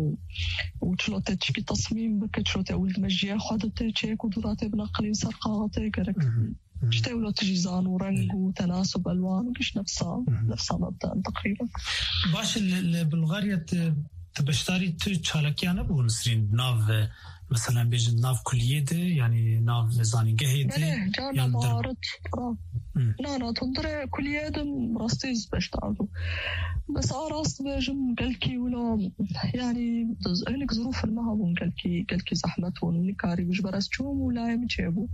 وشلوتي تشكي تصميم بك شلوتي أول مجيء خدتي تشيك ودوراتي بنقلين سرقاتي كرك تشتي ولا تجيزان ورنج وتناسب ألوان وكش نفسها مبدأ تقريبا باش بلغاريا تبشتاري تشالكيانا بونسرين بناف مثلا بيجي ناف كلية يعني ناف زانينجه ده جانا مهارت لا تنظر كلية راستيز بشتاردو بس راست بيجم قلكي ولا يعني هناك ظروف المهبون قلكي زحمتون نكاري مش برسجوم ولا يمجيبو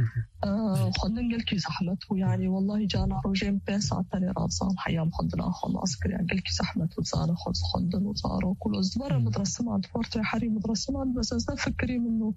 خدن قلكي زحمتو يعني والله جانا روجين بيسا تاني رابصان حيام خدنا خلاص كري قلكي زحمتو زانا خدن وزارو كل أزدبار مدرسمان تفورتي حري مدرسمان بس أزدب فكري منه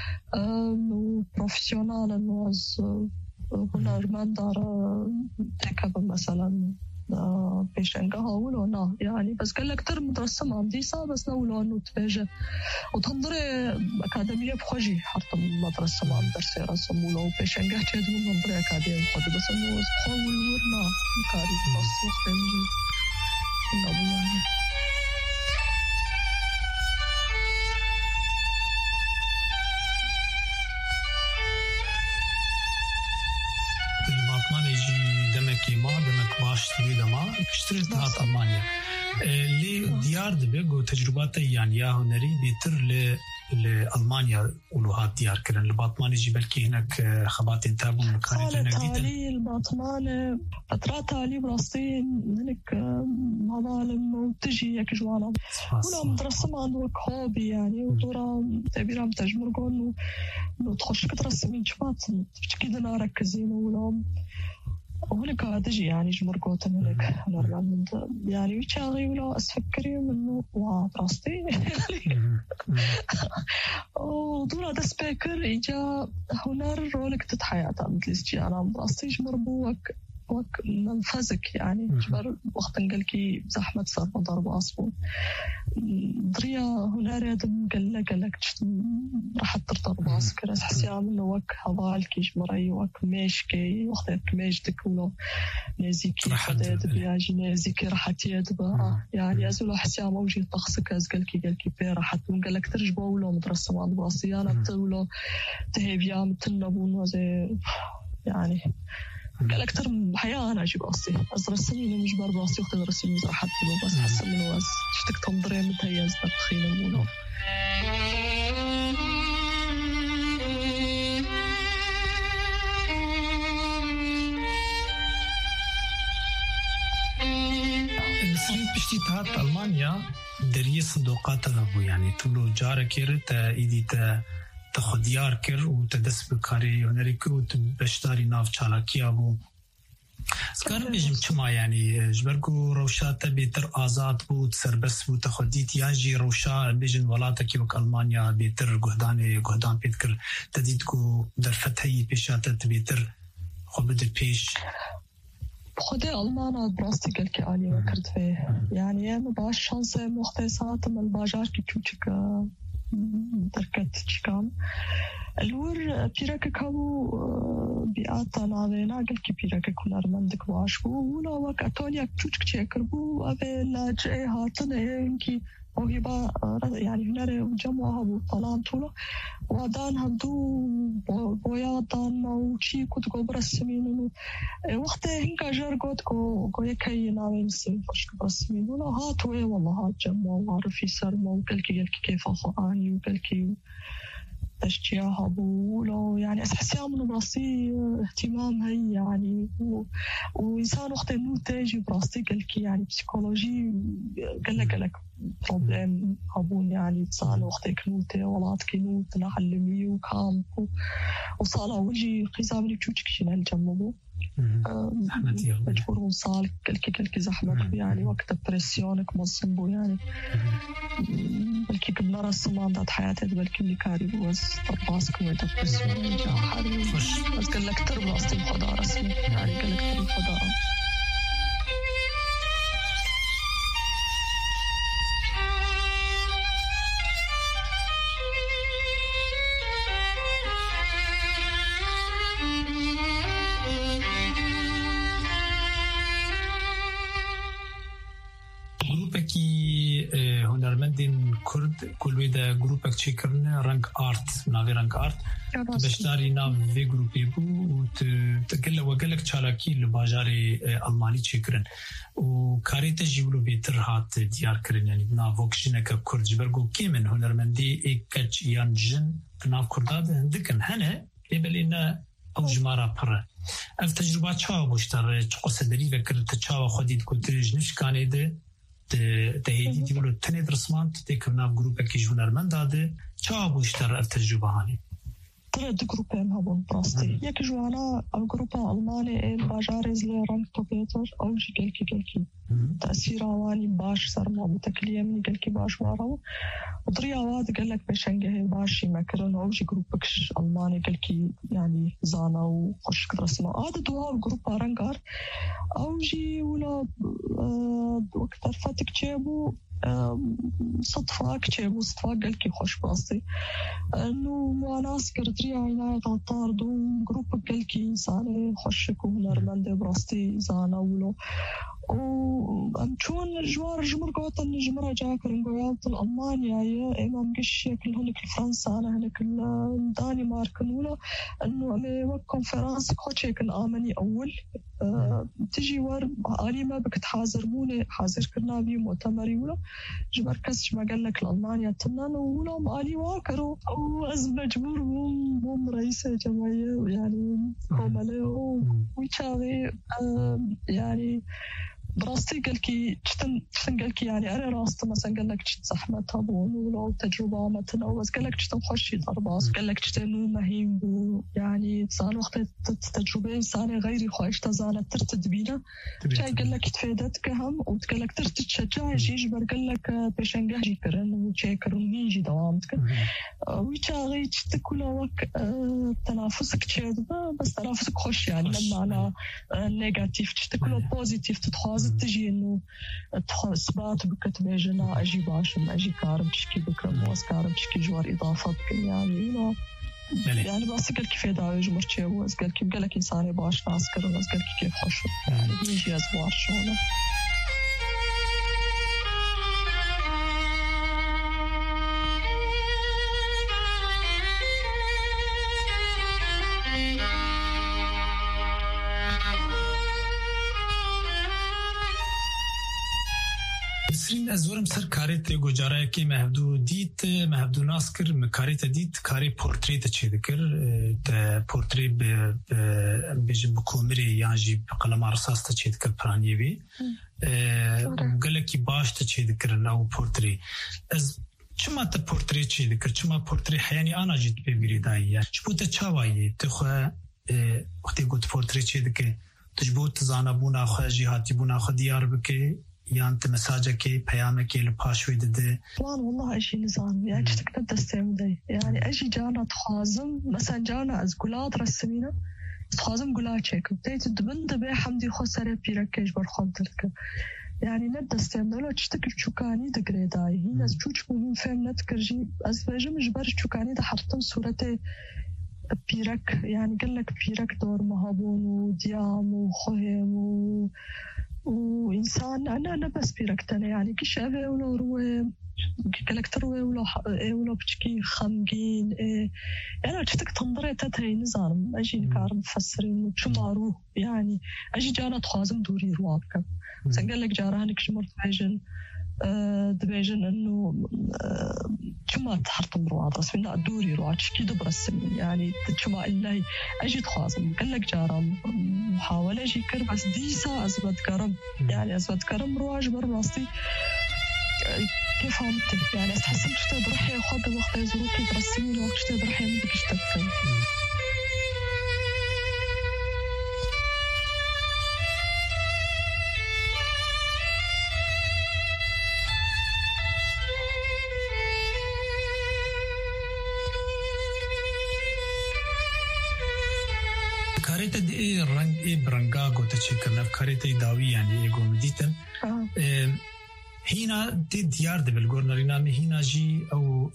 بروفيسيونال انه از هنرمند دار تكب مثلا بيشنقها ولا يعني بس قال لك تر مدرسة عندي صعب بس نقوله انه تفاجئ وتنظري أكاديمية بخوجي حتى مدرسة ما مدرسة رسم ولا بيشنقها تشهد من نظري أكاديمية بخوجي بس انه بخول ورنا مكاري بس وقت نجي نقول يعني دمك باش تريد ما اشتريت هات ألمانيا لي ديار دبيق وتجرباتي يعني يا هنري بيتر لألمانيا ولوهات ديار كرن الباطمان يجي بالكي هناك خبات انتابوا مكانت هناك جديدا تالي الباطمان فترات تالي براستين هناك مظالم وتجي يك جوانا ولا مدرسة عندو هوبي يعني ودورا تبيرام تجمر قول انه تخش كترسمين شفات كده ركزين ولا وهناك تجي يعني جمرقوت هناك يعني ويشاغي ولا أسفكري منه وعطراستي ودورا دا سبيكر إجا هنار رولك تتحيات مثل أنا براستي جمربوك منفزك يعني جبر وقت نقلكي زحمة صار مضرب أصبو دريا هنا رادم قلك راح ترطر باسك راس حسيا منه وك هضالكي جمري وك ماشكي وقتك ماجدك ولا نازيكي حداد بياجي نازيكي راح تيادبا يعني أزولا حسيا موجي طخسك أزقلكي بي راح تنقلك ترجبا ولا مدرسة مع الباسيانة بتولا تهيبيا متنبون وزي يعني قال أكتر حياة أنا أجيب أصلي أزرسني مش برباصي وقت أزرسني زراحت له بس حسن من واز شتك تنظري متهيز بتخيل الموضوع المصريين بشتي تهات ألمانيا دريه صدوقات أبو يعني تقولوا جارة كيرت إيدي تخديار كر وتدس بكاري هنري كروت بشتاري ناف چالاكي أبو سكان بيجم كما يعني جبركو روشات بيتر آزاد بود سربس بود تخديت ياجي روشا بيجن ولاتك يوك ألمانيا بيتر جهدان بيتكر تديدكو در فتحي بيشاتت بيتر خبد البيش خدي ألمانا براستي قلكي آلي وكرت فيه يعني أنا باش شانسي مختصات من الباجار كي تشوشك دركت تشكام الور بيراك كابو بيئاتا ناوينا قلكي بيراك كونار مندك واشبو ولا وك أتوليا تشوشك تشكربو أبي لاجئي هاتن إنكي وهيبا يعني هنا جمعها بطلان طولا ودان هدو بويادان وشي كنت قبر السمين وقت هنكا جرقود كو يكي ناوين السمين فش قبر السمين ولا هاتوي والله هات جمع وعرفي سرما وكالكي كيف أخواني وكالكي تشجيعها بولو يعني أسحسيها من براسي اهتمام هي يعني وإنسان وقت إنه تاجي براسي قالك يعني بسيكولوجي قالك بروبلم هابون يعني صار وقت كنوتة ولات كنوت نعلمي وكامب وصار وجي قزامي تشوشك شنو الجنبو مجبور وصال كلكي زحمة يعني وقت بريسيونك مصنبو يعني بلكي قبل رسمان ذات حياتي بلكي اللي كاري بوز طرباسك ويدا بريسيون جا حالي بس قال لك ترباستي بخدا رسمي يعني قال لك تربي بخدا هنرمندين كرد كل ويدا جروبك تشيكرنا رانك آرت نافي رانك آرت بشتاري ناف في جروبي بو وقالك تشالاكي لباجاري ألماني تشيكرن وكاريتا جيولو بيتر هات ديار كرن يعني نافوك جنك كرد جبرقو كيمن هنرمندي إيكاج يانجن ناف كرداد هندكن هنا لبلينا أو جمارة برا أف تجربات شاو بوشتر تقصد دريفة كرد تشاو خديد كنت جنش كاني ده تهيدي تقولوا تنيد رسمان تتكرنا في جروبك كي هنرمند هذا شعب ويشتر التجربة هاني ترى جروبين هابون براستي يك جوانا جروب ألماني باجارز لرانك توبيتر أو شي كلكي تأثير واني باش سرما متكلية مني كلكي باش وارو وطريقة واد قالك بشنجه باش يمكرن أو شي جروبك ألماني كلكي يعني زانا وخش كرسنا هذا دوها جروب رانكار أو شي ولا وقت فتك تشيبو صدفة كتشيبو صدفة قال كي خوش باصي انه ناس كرتري عيناي غطار دو جروب قال كي انسان خوشك ونرمند براستي زانا ولو وشون جوار جمر قوات الجمرة جاكر نقويات الألمانيا يا إمام قشي كل هناك فرنسا أنا هناك الدنمارك ولا إنه أمي وقت كونفرنس كوتشي كن آمني أول تجي ور أنا ما بك تحاضروني حاضر كنا بي مؤتمري ولا جبر كسش ما قال لك الألمانيا تنان ولا مالي واكرو أو أزمة جبر بوم رئيسة جمعية يعني كومالي ويشاغي يعني براستي قالكي تشتن قالكي يعني أنا راست مثلا قال لك تشت زحمة طابون ولا تجربة مثلا بس قال لك تشتن خشي ضرباس قال لك تشتن مهيم يعني صار وقت تجربة إنسانة غيري خايش تزانت ترتد بينا جاي قال لك تفيدتك هم وقال لك تشجع يجي جبر قال لك بيشنجه جي كرن وشي كرن يجي دوامتك ويشاغي تشتك ولا وك تنافسك تشد بس تنافسك خش يعني لما أنا نيجاتيف تشتك ولا بوزيتيف تتخاذ تجي إنه إثبات بكتب جنا أجي باشم أجي كارم تشكي بكرة موس كارم تشكي جوار إضافة بكن يعني يعني بس قال كيف يدعو يجمر شيء وز قال كيف قال لك إنساني باش ناسكر وز قال كيف خشوا يعني بيجي أزوار شونه أزورم سر كاريت جوجارة كي مهبدو ناسكر مكاريت ديت كاري بورتريت تشي ذكر بورتري بيجي بكومري يعني بقلم رصاص تشي ذكر براني بي قال لك باش تشي ذكر ناو بورتري از شما تبورتري تشي ذكر شما بورتري حياني أنا جيت بميري داية شبو تشاواي تخوا وقتي قلت بورتري تشي ذكر تجبوت زانبونا خو جهاتيبونا خو ديار بكي يعني مساجك بيامك الباشوي ده والله أشي نظام يعني تكتب تستعمل يعني أجي جانا تخازم مثلا جانا أزقلات رسمينا تخازم قلات شيك بتيت الدبن دبي حمدي خسر بيركج برخمتك يعني ند استعمله تشتكي شوكاني دقريداي هنا زوج مهم فهم نتكرجي أزواج مجبر شوكاني ده حرتم صورته بيرك يعني قال لك بيرك دور مهابون وديام وخهم وإنسان أنا بس بيركتنا يعني كشافة ولا روى كالكتر ولا بتشكي خمجين أنا شفتك تنظري تتهي نظام أجي نكار مفسرين وشو معروف يعني أجي جانا تخازم دوري روابك سنقول لك جارانك شمرت فيجن دبيجن إنه شما تحرطم رواد رسمنا دوري رواد شكي دبر السمين يعني شما إلهي أجي تخازم قال لك جارم محاولة أجي كربس ديسا أزبط كرم يعني أزبط كرم رواج براسي كيف فهمت يعني أتحسن تشتغل برحي أخذ وقت يزوروكي ترسمين وقت تشتغل برحي مدك اشتغل كاريتا دي رنگ برنگا گوته چه کرنه كاريتا داوي يعني ايگو مديتن هنا دي ديار دي بالقور نرينامي هنا جي او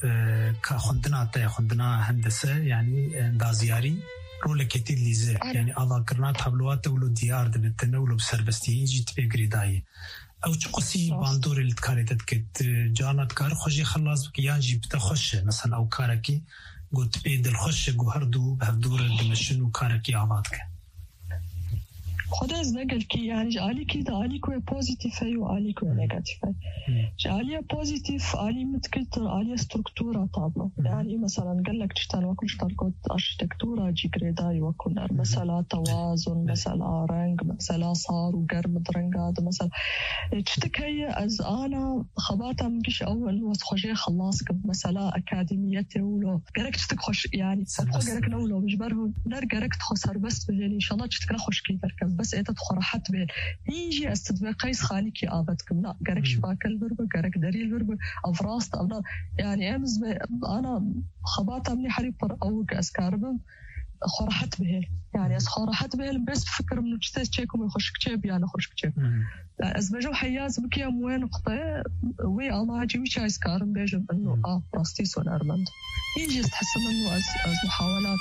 خندنا هندسة يعني دازياري رولا كتير ليزة يعني الله كرنا تابلوات ولو ديار دي بالتنولو بسربستي يجي تبقري داي او چقصي باندور اللي تكاريتا كت جانا تكار خوشي خلاص بك يانجي بتخش مثلا او كاركي قلت بيد الخش جوهردو بهدور الدمشن وكاركي عواتك خدا زنقل كي يعني جالي كده علي كوي بوزيتيف وعلي كوي نيجاتيف جالي بوزيتيف علي متكتر علي ستركتورة طابلة يعني مثلا قال لك تشتغل وكل شتركت أرشيتكتورة جيكريداي وكل مثلا توازن مثلا رنج مثلا صار وقرم درنجات مثلا تشتكي از أنا خباتها مقش أول وتخجي خلاص مثلا أكاديميته ولو قالك تشتك خوش يعني قالك نولو مجبره نار قالك تخسر بس يعني إن شاء الله تشتك خوش كي تركب بس إذا تخرحت بين يجي استدبي قيس خالك يا آبتكم لا قرك شباك البربة قرك دري البربة أفراست أبنا يعني أمز أنا خبات أمني حريبر أو كأسكاربم خرحت بهل يعني خرحت بهل بس بفكر منو جتاز تشيكم يخشك تشيب يعني خشك تشيب أزبجو حياز بكي أموين نقطة وي الله جيوي شاي أسكارم بيجب إنه براستيس ولا أرمند يجي استحسن إنه أز محاولات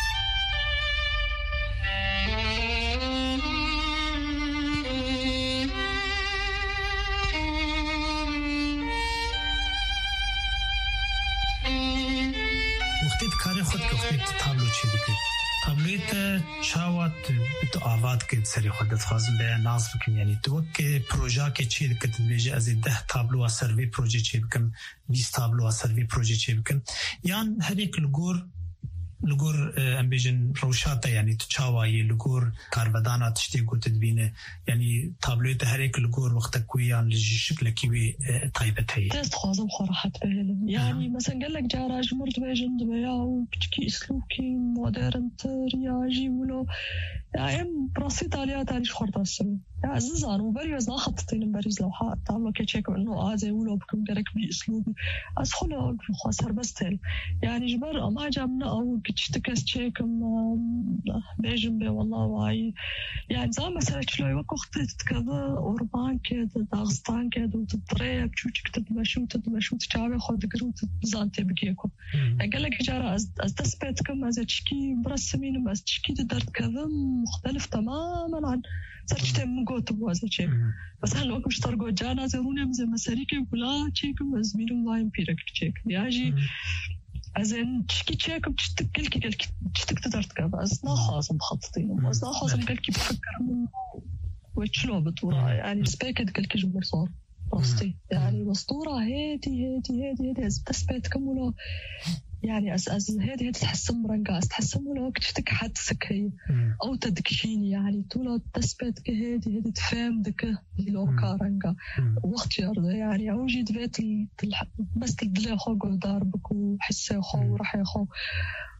کاری خود که خود تابلو چی بکن تابلویت چاوات بتو آواد که سری خودت خواستم به ناز بکن یعنی تو که پروژه که چی دکت بیجه از 10 تابلو سروی پروژه چی بکن 20 تابلو سروی پروژه چی بکن یان هر یک لغور امبیجن روشاته يعني تشاوي لغور كاربدانا تشتي قلت تبينه يعني تابلوت هريك لغور وقتك كويان لجي شكل كيوي طيبت هي تست خوازم خراحت بهلم يعني مثلا قال لك جاراج مرد بيجن دبيا وبتشكي اسلوكي مودرن رياجي ولو يعني براسي تاليا تاريخ خرطة السنة يا عزيز أنا مبرز لا خطتين مبرز لو حاط تعمل كشيك إنه زي ولو بكم جرك بأسلوب أسخله خسر بس تل يعني جبر ما جامنا أو كتشتكس شيك بيجن بي والله واي يعني زي مثلا شلون وقت كذا أوربان كذا داغستان كذا وتطريق شو تدمشو تشابه خد قروت زانتي بكيكو قال لك جارة أز تثبتكم أز تشكي برسمين أز تشكي تدرت كذا مختلف تماما عن سرچته مگوت بوازه چه مثلا وقت اشترگو جانا زرونه مزه مسری که بلا چیکم از میرم وایم پیرک چیک یاجی از این چیکی چیکم چتکل کی چتک تدرت که از نخوازم خططینم از نخوازم قال کی بفكر وشلو بطورة يعني سبيكد قال کی جمهور صار راستی يعني اسطوره هادي از تثبت كمله يعني أز هذه تحسن مرنقاس تحسن ولا وقت شتك حد سكي أو تدكشيني يعني طول تثبت كهذه تفهم ذك لو كارنقا وقت يرضى يعني أوجد بيت بس تدلي خو قدار بكو حسه خو راح يخو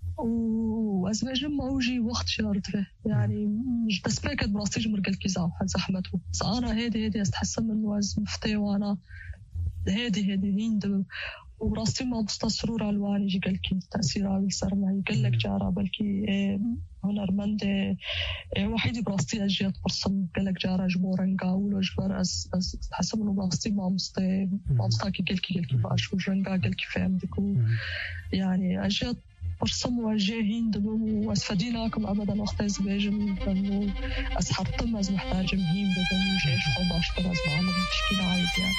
وأزواج موجي وقت شارته يعني مش بس بيكت براستيج مرقل كيزاو زحمته بس أنا هيدي أستحسن من واز مفتي وأنا هيدي هيند وراستي ما بستسرور الواني جي قال كي تأثير على السرماي قال لك جارة بلكي هنرمند وحيدي براستي أجيات برسم قال لك جارة جبورنقا ولو جبر أستحسن من براستي ما مستاكي قال كي باش وجرنقا قال كي فهمتكو يعني أجيات برسم وجاهين دبو واسفديناكم أبدا وقت زباجم دبو أسحرتم أز محتاج مهيم دبو جيش خباش ترز معلم تشكيل عايد يعني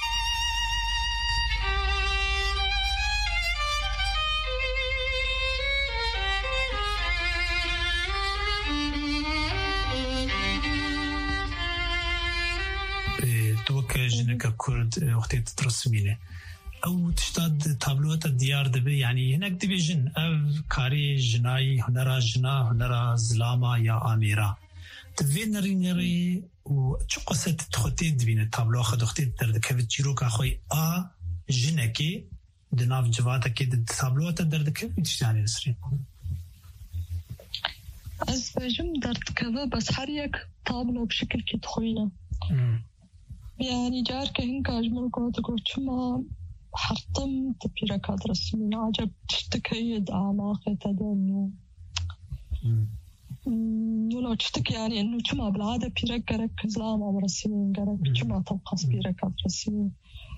توكا جنك كرد وقت ترسمينه أو تشتاد تابلوات الديار دبي يعني هناك ديفيجن أو كاري جناي هنرا جنا هنرا زلاما يا أميرا تفين نري وشو قصة تخطي دبين التابلو أخذ أختي درد كيف تجيرو كأخوي جنكي دناف جواتك كده تابلوات درد كيف تشتاني نسرين أزبجم درد كذا بس حريك تابلو بشكل كي تخوينا يعني جارك هنك أجمل قوتك وشما حرطم تبيرا كادر السمين عجب تشتكيد أعماقي تدنو ولو تشتكي يعني إنه شما بالعادة بيرا قرق زلام عمر السمين قرق شما توقص بيرا كادر السمين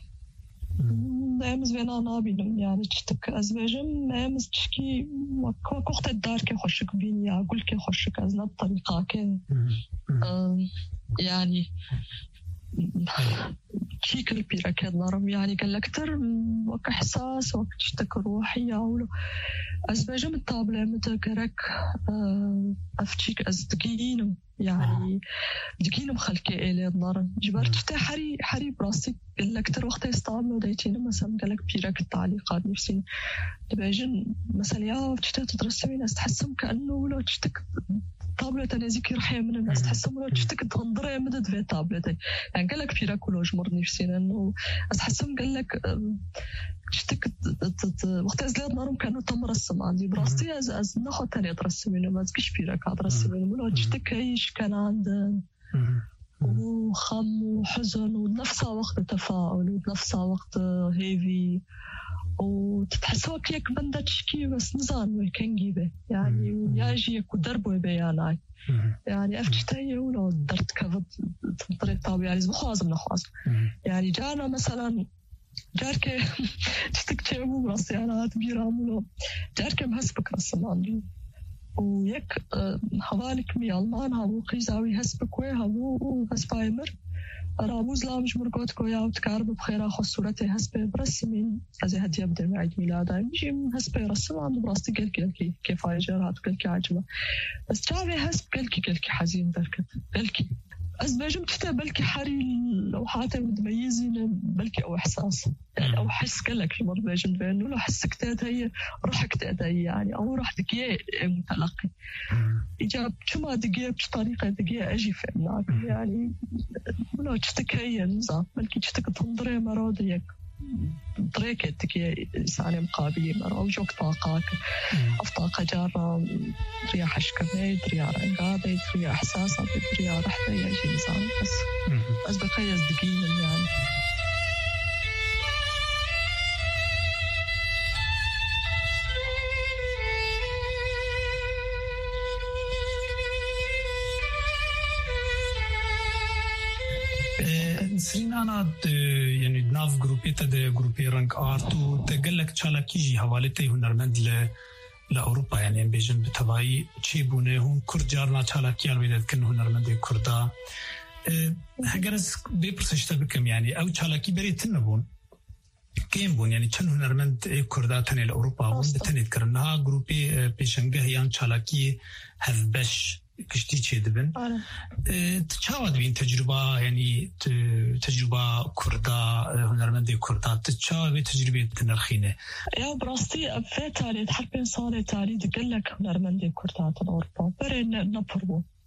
نامز بينا نابينم يعني تشتك أزواجم نامز تشكي وقت الدار كي خوشك بيني أقول كي خوشك أزنا بطريقة كي يعني شيكل بيركض نرم يعني قال أكتر وك إحساس وك تشتك روحي أولو أزواجم الطابلة متقرك أفتشيك أزدقينم يعني دقينم خلقي إلي النرم جبرت فتح حري براسي قال أكتر وقت يستعملوا دايتين مثلا قال لك بيرك التعليقات نفسي تباجن مثلا يا تشتك تدرسين أستحسم كأنه لو تشتك طابلة تنازيكي رح من الناس تحسم لو تشتك تنظري مدد في طابلة يعني قال لك بيرك ولو جمر نفسي لأنه أستحسم قال لك تشتك وقت أزلاد نارم كأنه تم رسم عندي براستي أز ناخد تاني ترسمينه ما تقش بيرك هاد رسمينه ولو تشتك هيش كان عندن وخم وحزن ونفسها وقت تفاؤل ونفسها وقت هيفي وتتحسوا كيك بندا تشكي بس نزان ويكن جيبه يعني ياجيك ودربوا بياناي يعني أفتشتي ولو درت كذا طريق طابع يعني زبخواز من خواز يعني جانا مثلا جارك تشتكي مو راسي أنا تبيرامولو جارك مهسبك رسم عندي ويك حوالك مي ألمان هاو قيزاوي هسبك وهاو هسبايمر رابوز لامش مرقوت كويا وتكارب بخيرا خو صورتي هسبي برسمين ازي هدي ابدا معيد ميلادا يمشي هسبي رسم عنده براستي قالكي كيف هاي جرات قالكي عجبه بس جابي هسب قالكي حزين دركت قالكي أزباجم تفتح بلكي حري لوحاته متميزين بلكي أو إحساس يعني أو حس قالك في مرباجم بأنه لو حس كتاد هي روح كتاد هي يعني أو راح دقيقة متلقي إجاب شو ما دقيقة بطريقة دقيقة أجي فهمناك يعني ولو تشتك هي نزا بلكي تشتك تنظري مراديك طريقة دقيقة إنساني مقابية مرة وجوك طاقاك أفطاقة جارة رياح أشكمي رياح رنقاضي رياح إحساسات رياح رحلة يجي إنسان بس بقية دقيقة يعني سرين أنا يعني ناف جروبي تدا جروبي رانك آرت وتقلك شالك يجي حوالته هنرمند لأوروبا يعني بيجن بتبعي تشيبونه هم كرد جارنا شالك يالبيدات كن هنرمند كردا هجرس بيبرسشت بكم يعني أو شالكي بريت النبون كيم بون يعني كن هنرمند كردا تاني لأوروبا وبتني تكرنها جروبي بيشنجه يعني شالكي هذبش كشتي تشدبن تشاود بين تجربة يعني تجربة كردا هنرمندي كردا تشاود بتجربة تنرخينة يا براستي أبفي تالي تحربين صالي تالي تقلك هنرمندي كردا أوروبا برين نبرو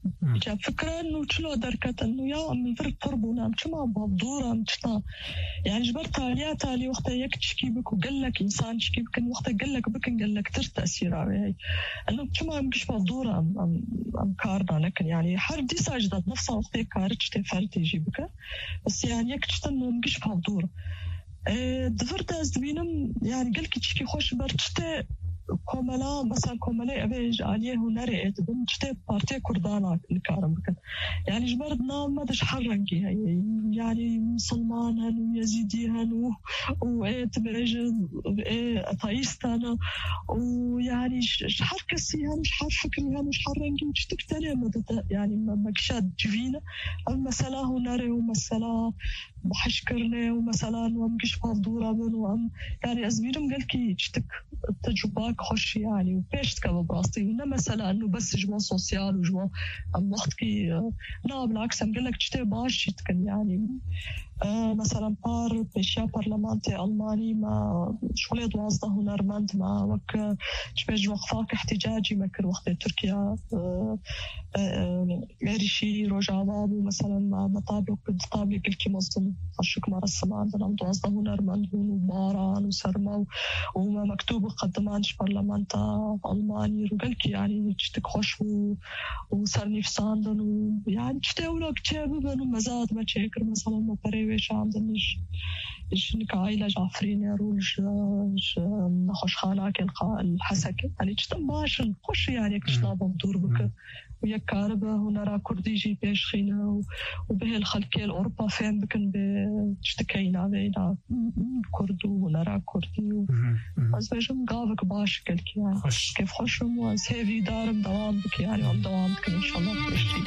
جاب فكرة إنه شلو دركت إنه يا أمي فرد تربونا مشما بابدورة مشتا يعني جبرت عليها تالي وقتها يك تشكي بك وقال لك إنسان تشكي بك وقتها قال لك بك قال لك تر تأثير عليه إنه مشما مش بابدورة أم كارنا لكن يعني حرب دي ساجدت نفسها وقتها كارتش تفرد يجي بك بس يعني يك تشتن مش بابدورة دفرت أزدبينم يعني قال لك تشكي خوش برتشتي كوملا مثلا كوملا أبيج عليه هنري أتبن تشتى بارتي كردانا الكارم بكن يعني جبردنا ما دش حرنجي يعني مسلمان ويزيدي هنو وتبرج أطايستانا ويعني حركسي يعني مش حرفكر يعني مش حرنجي تشتكتني مدة يعني ما كشاد جفينا المسألة هنري ومسألة بحشكرنا ومثلا ومكش فضورة من يعني أزميرم قال كي تشتك تجربة خوش يعني وبيش تكبر براستي وإنما مثلا إنه بس جوا سوسيال وجوا وقت كي لا بالعكس أم قال لك تشتي باش يتكن يعني مثلا بار بيشيا برلمانتي ألماني ما شغلية واسطة هنرمند ما وك تبيج وقفاك احتجاجي مكر وقت تركيا ميريشي روجاواب مثلا ما مطابق بالطابق الكي مصدم خشك ما رسم عندنا واسطة هنرمند وباران وسرما وما مكتوب قدمانش برلمانتا ألماني وقالك يعني تشتك خوش وسرني في ساندن ويعني تشتي ولك تشابه مزاد ما تشكر مثلا ما بريوش عندناش إنك عائلة جعفرين يروج نخش خانك الحسك يعني تشتباش خوش يعني كشنا بدور بك ويا كاربة ونرى كردي جي بيش خينا وبه الخلقية الأوروبا فين بكن بتشتكينا بينا كردو ونرى كردي بس بيجم قافك باش كلك يعني كيف خوشم وسيفي دارم دوام بك يعني وم دوام بك إن شاء الله بيشتي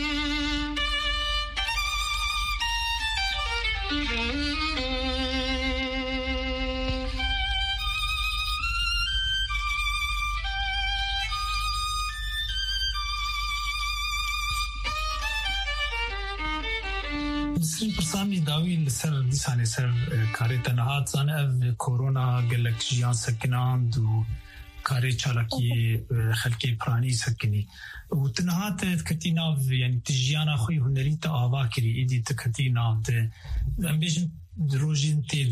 برسامي داوي لسر دي ساني سر كاري تنهات سانة كورونا قلك جيان سكناند و كاري چالاكي خلقي براني سكني وتنهات تكتينا يعني تجيانا خوي هنريتا آواكري إيدي تكتينا بيجن دروجين تيد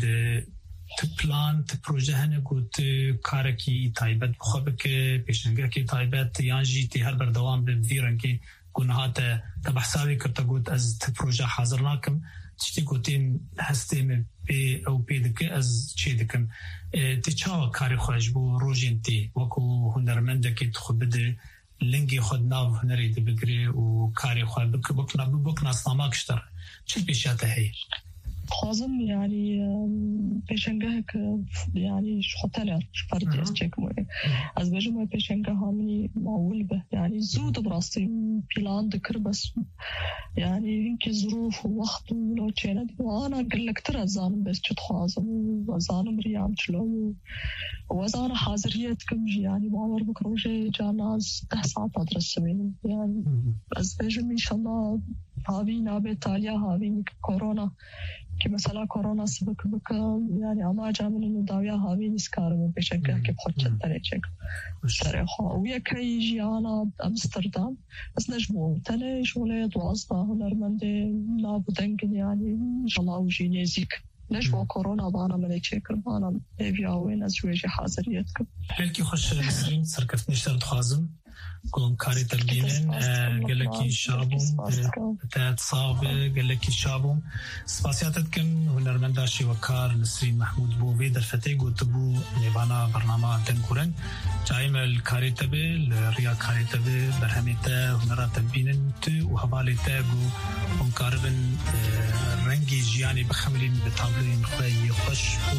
تبلان تبروجه هنگوت كاركي تايبت بخوبك بيشنگكي تايبت يانجي تي هر بردوام بفيرنكي كونهات تبحثاوي كرتا قلت از تبروجه حاضرناكم تشتي قلتين هستيم بي او بي دك از چي دكم تيچاوا كاري خواج بو روجين تي وكو هنرمندكي تخود بده لنگي خود ناو هنري دي بگري و كاري خواج بكنا سناماكشتر چل بيشاته هي خازم يعني بيشنجهك يعني شخطلة فردي أشتك موي از بجمع بيشنجه هامني معول به يعني زود براسي بلان ذكر بس يعني يمكن ظروف ووقت ولو كانت وأنا أقول لك ترى زانم بس تخازم وزانم ريام شلو وزانم حاضريتكم يعني معور بكروجي جاناز 10 ساعات أدرس سمين يعني از بجمع إن شاء الله هاوي نابي تاليا هاوي كورونا كي مثلا كورونا سبك بك يعني أما جامل إنه داويا هاوي نسكارم بشكل كيف خدت الطريق صراحة ويا كي جيانا أمستردام بس نجمو تاني شغلة واسطة هنرمندي نابودنجن يعني إن شاء الله وجينيزيك نجمو كورونا بانا من يتشكر بانا بيبيا وين أزواجي حاضريتكم بلكي خوش نسرين سركت نشتر تخازم كون كاري تربينن قال لك شابهم بتاعت صعب قال لك شابهم سباسياتكم هنرمنداشي وكار نسرين محمود بوفي درفتي قلتبو نيبانا برنامج تنكورن جايم الكاري تبي الريا كاري تبي برهميتا هنرا تربينن تو وحباليتا قو مقاربن رنگي جياني بخملين بتابلين خوي خوش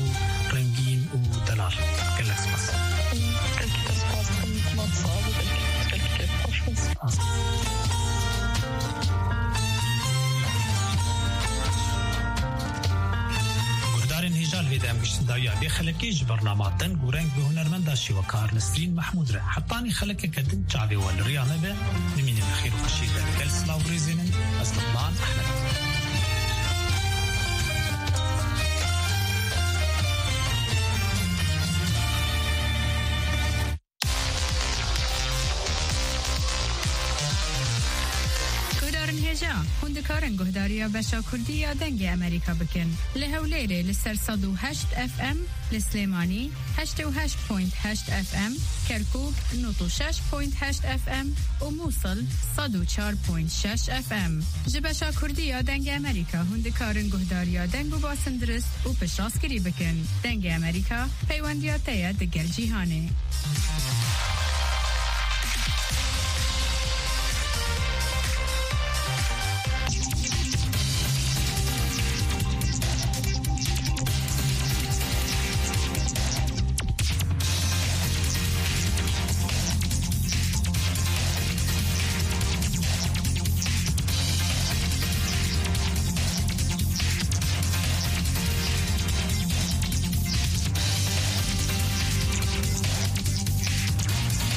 ورنگين ودلال قال لك سباس گردارین هیجال ویدم گشتن داویا بی خلقیج برنامه دن گورنگ به هنرمنداشی و کار نسرین محمود را حتانی خلق کدن جاوی والریانه به نمین الخیر و خشید گل سلاو ریزینن از لبنان احمد هندکارن گهداریا بشا کردی یا دنگ امریکا بکن لهولیره لسر 108 FM لسلیمانی 88.8 FM کرکوک 96.8 FM و موصل 104.6 FM جبشا کردی یا دنگ امریکا هندکارن گهداریا دنگ و باسندرست و پشتاسکری بکن دنگ امریکا پیوندیاتیا دگل جیهانه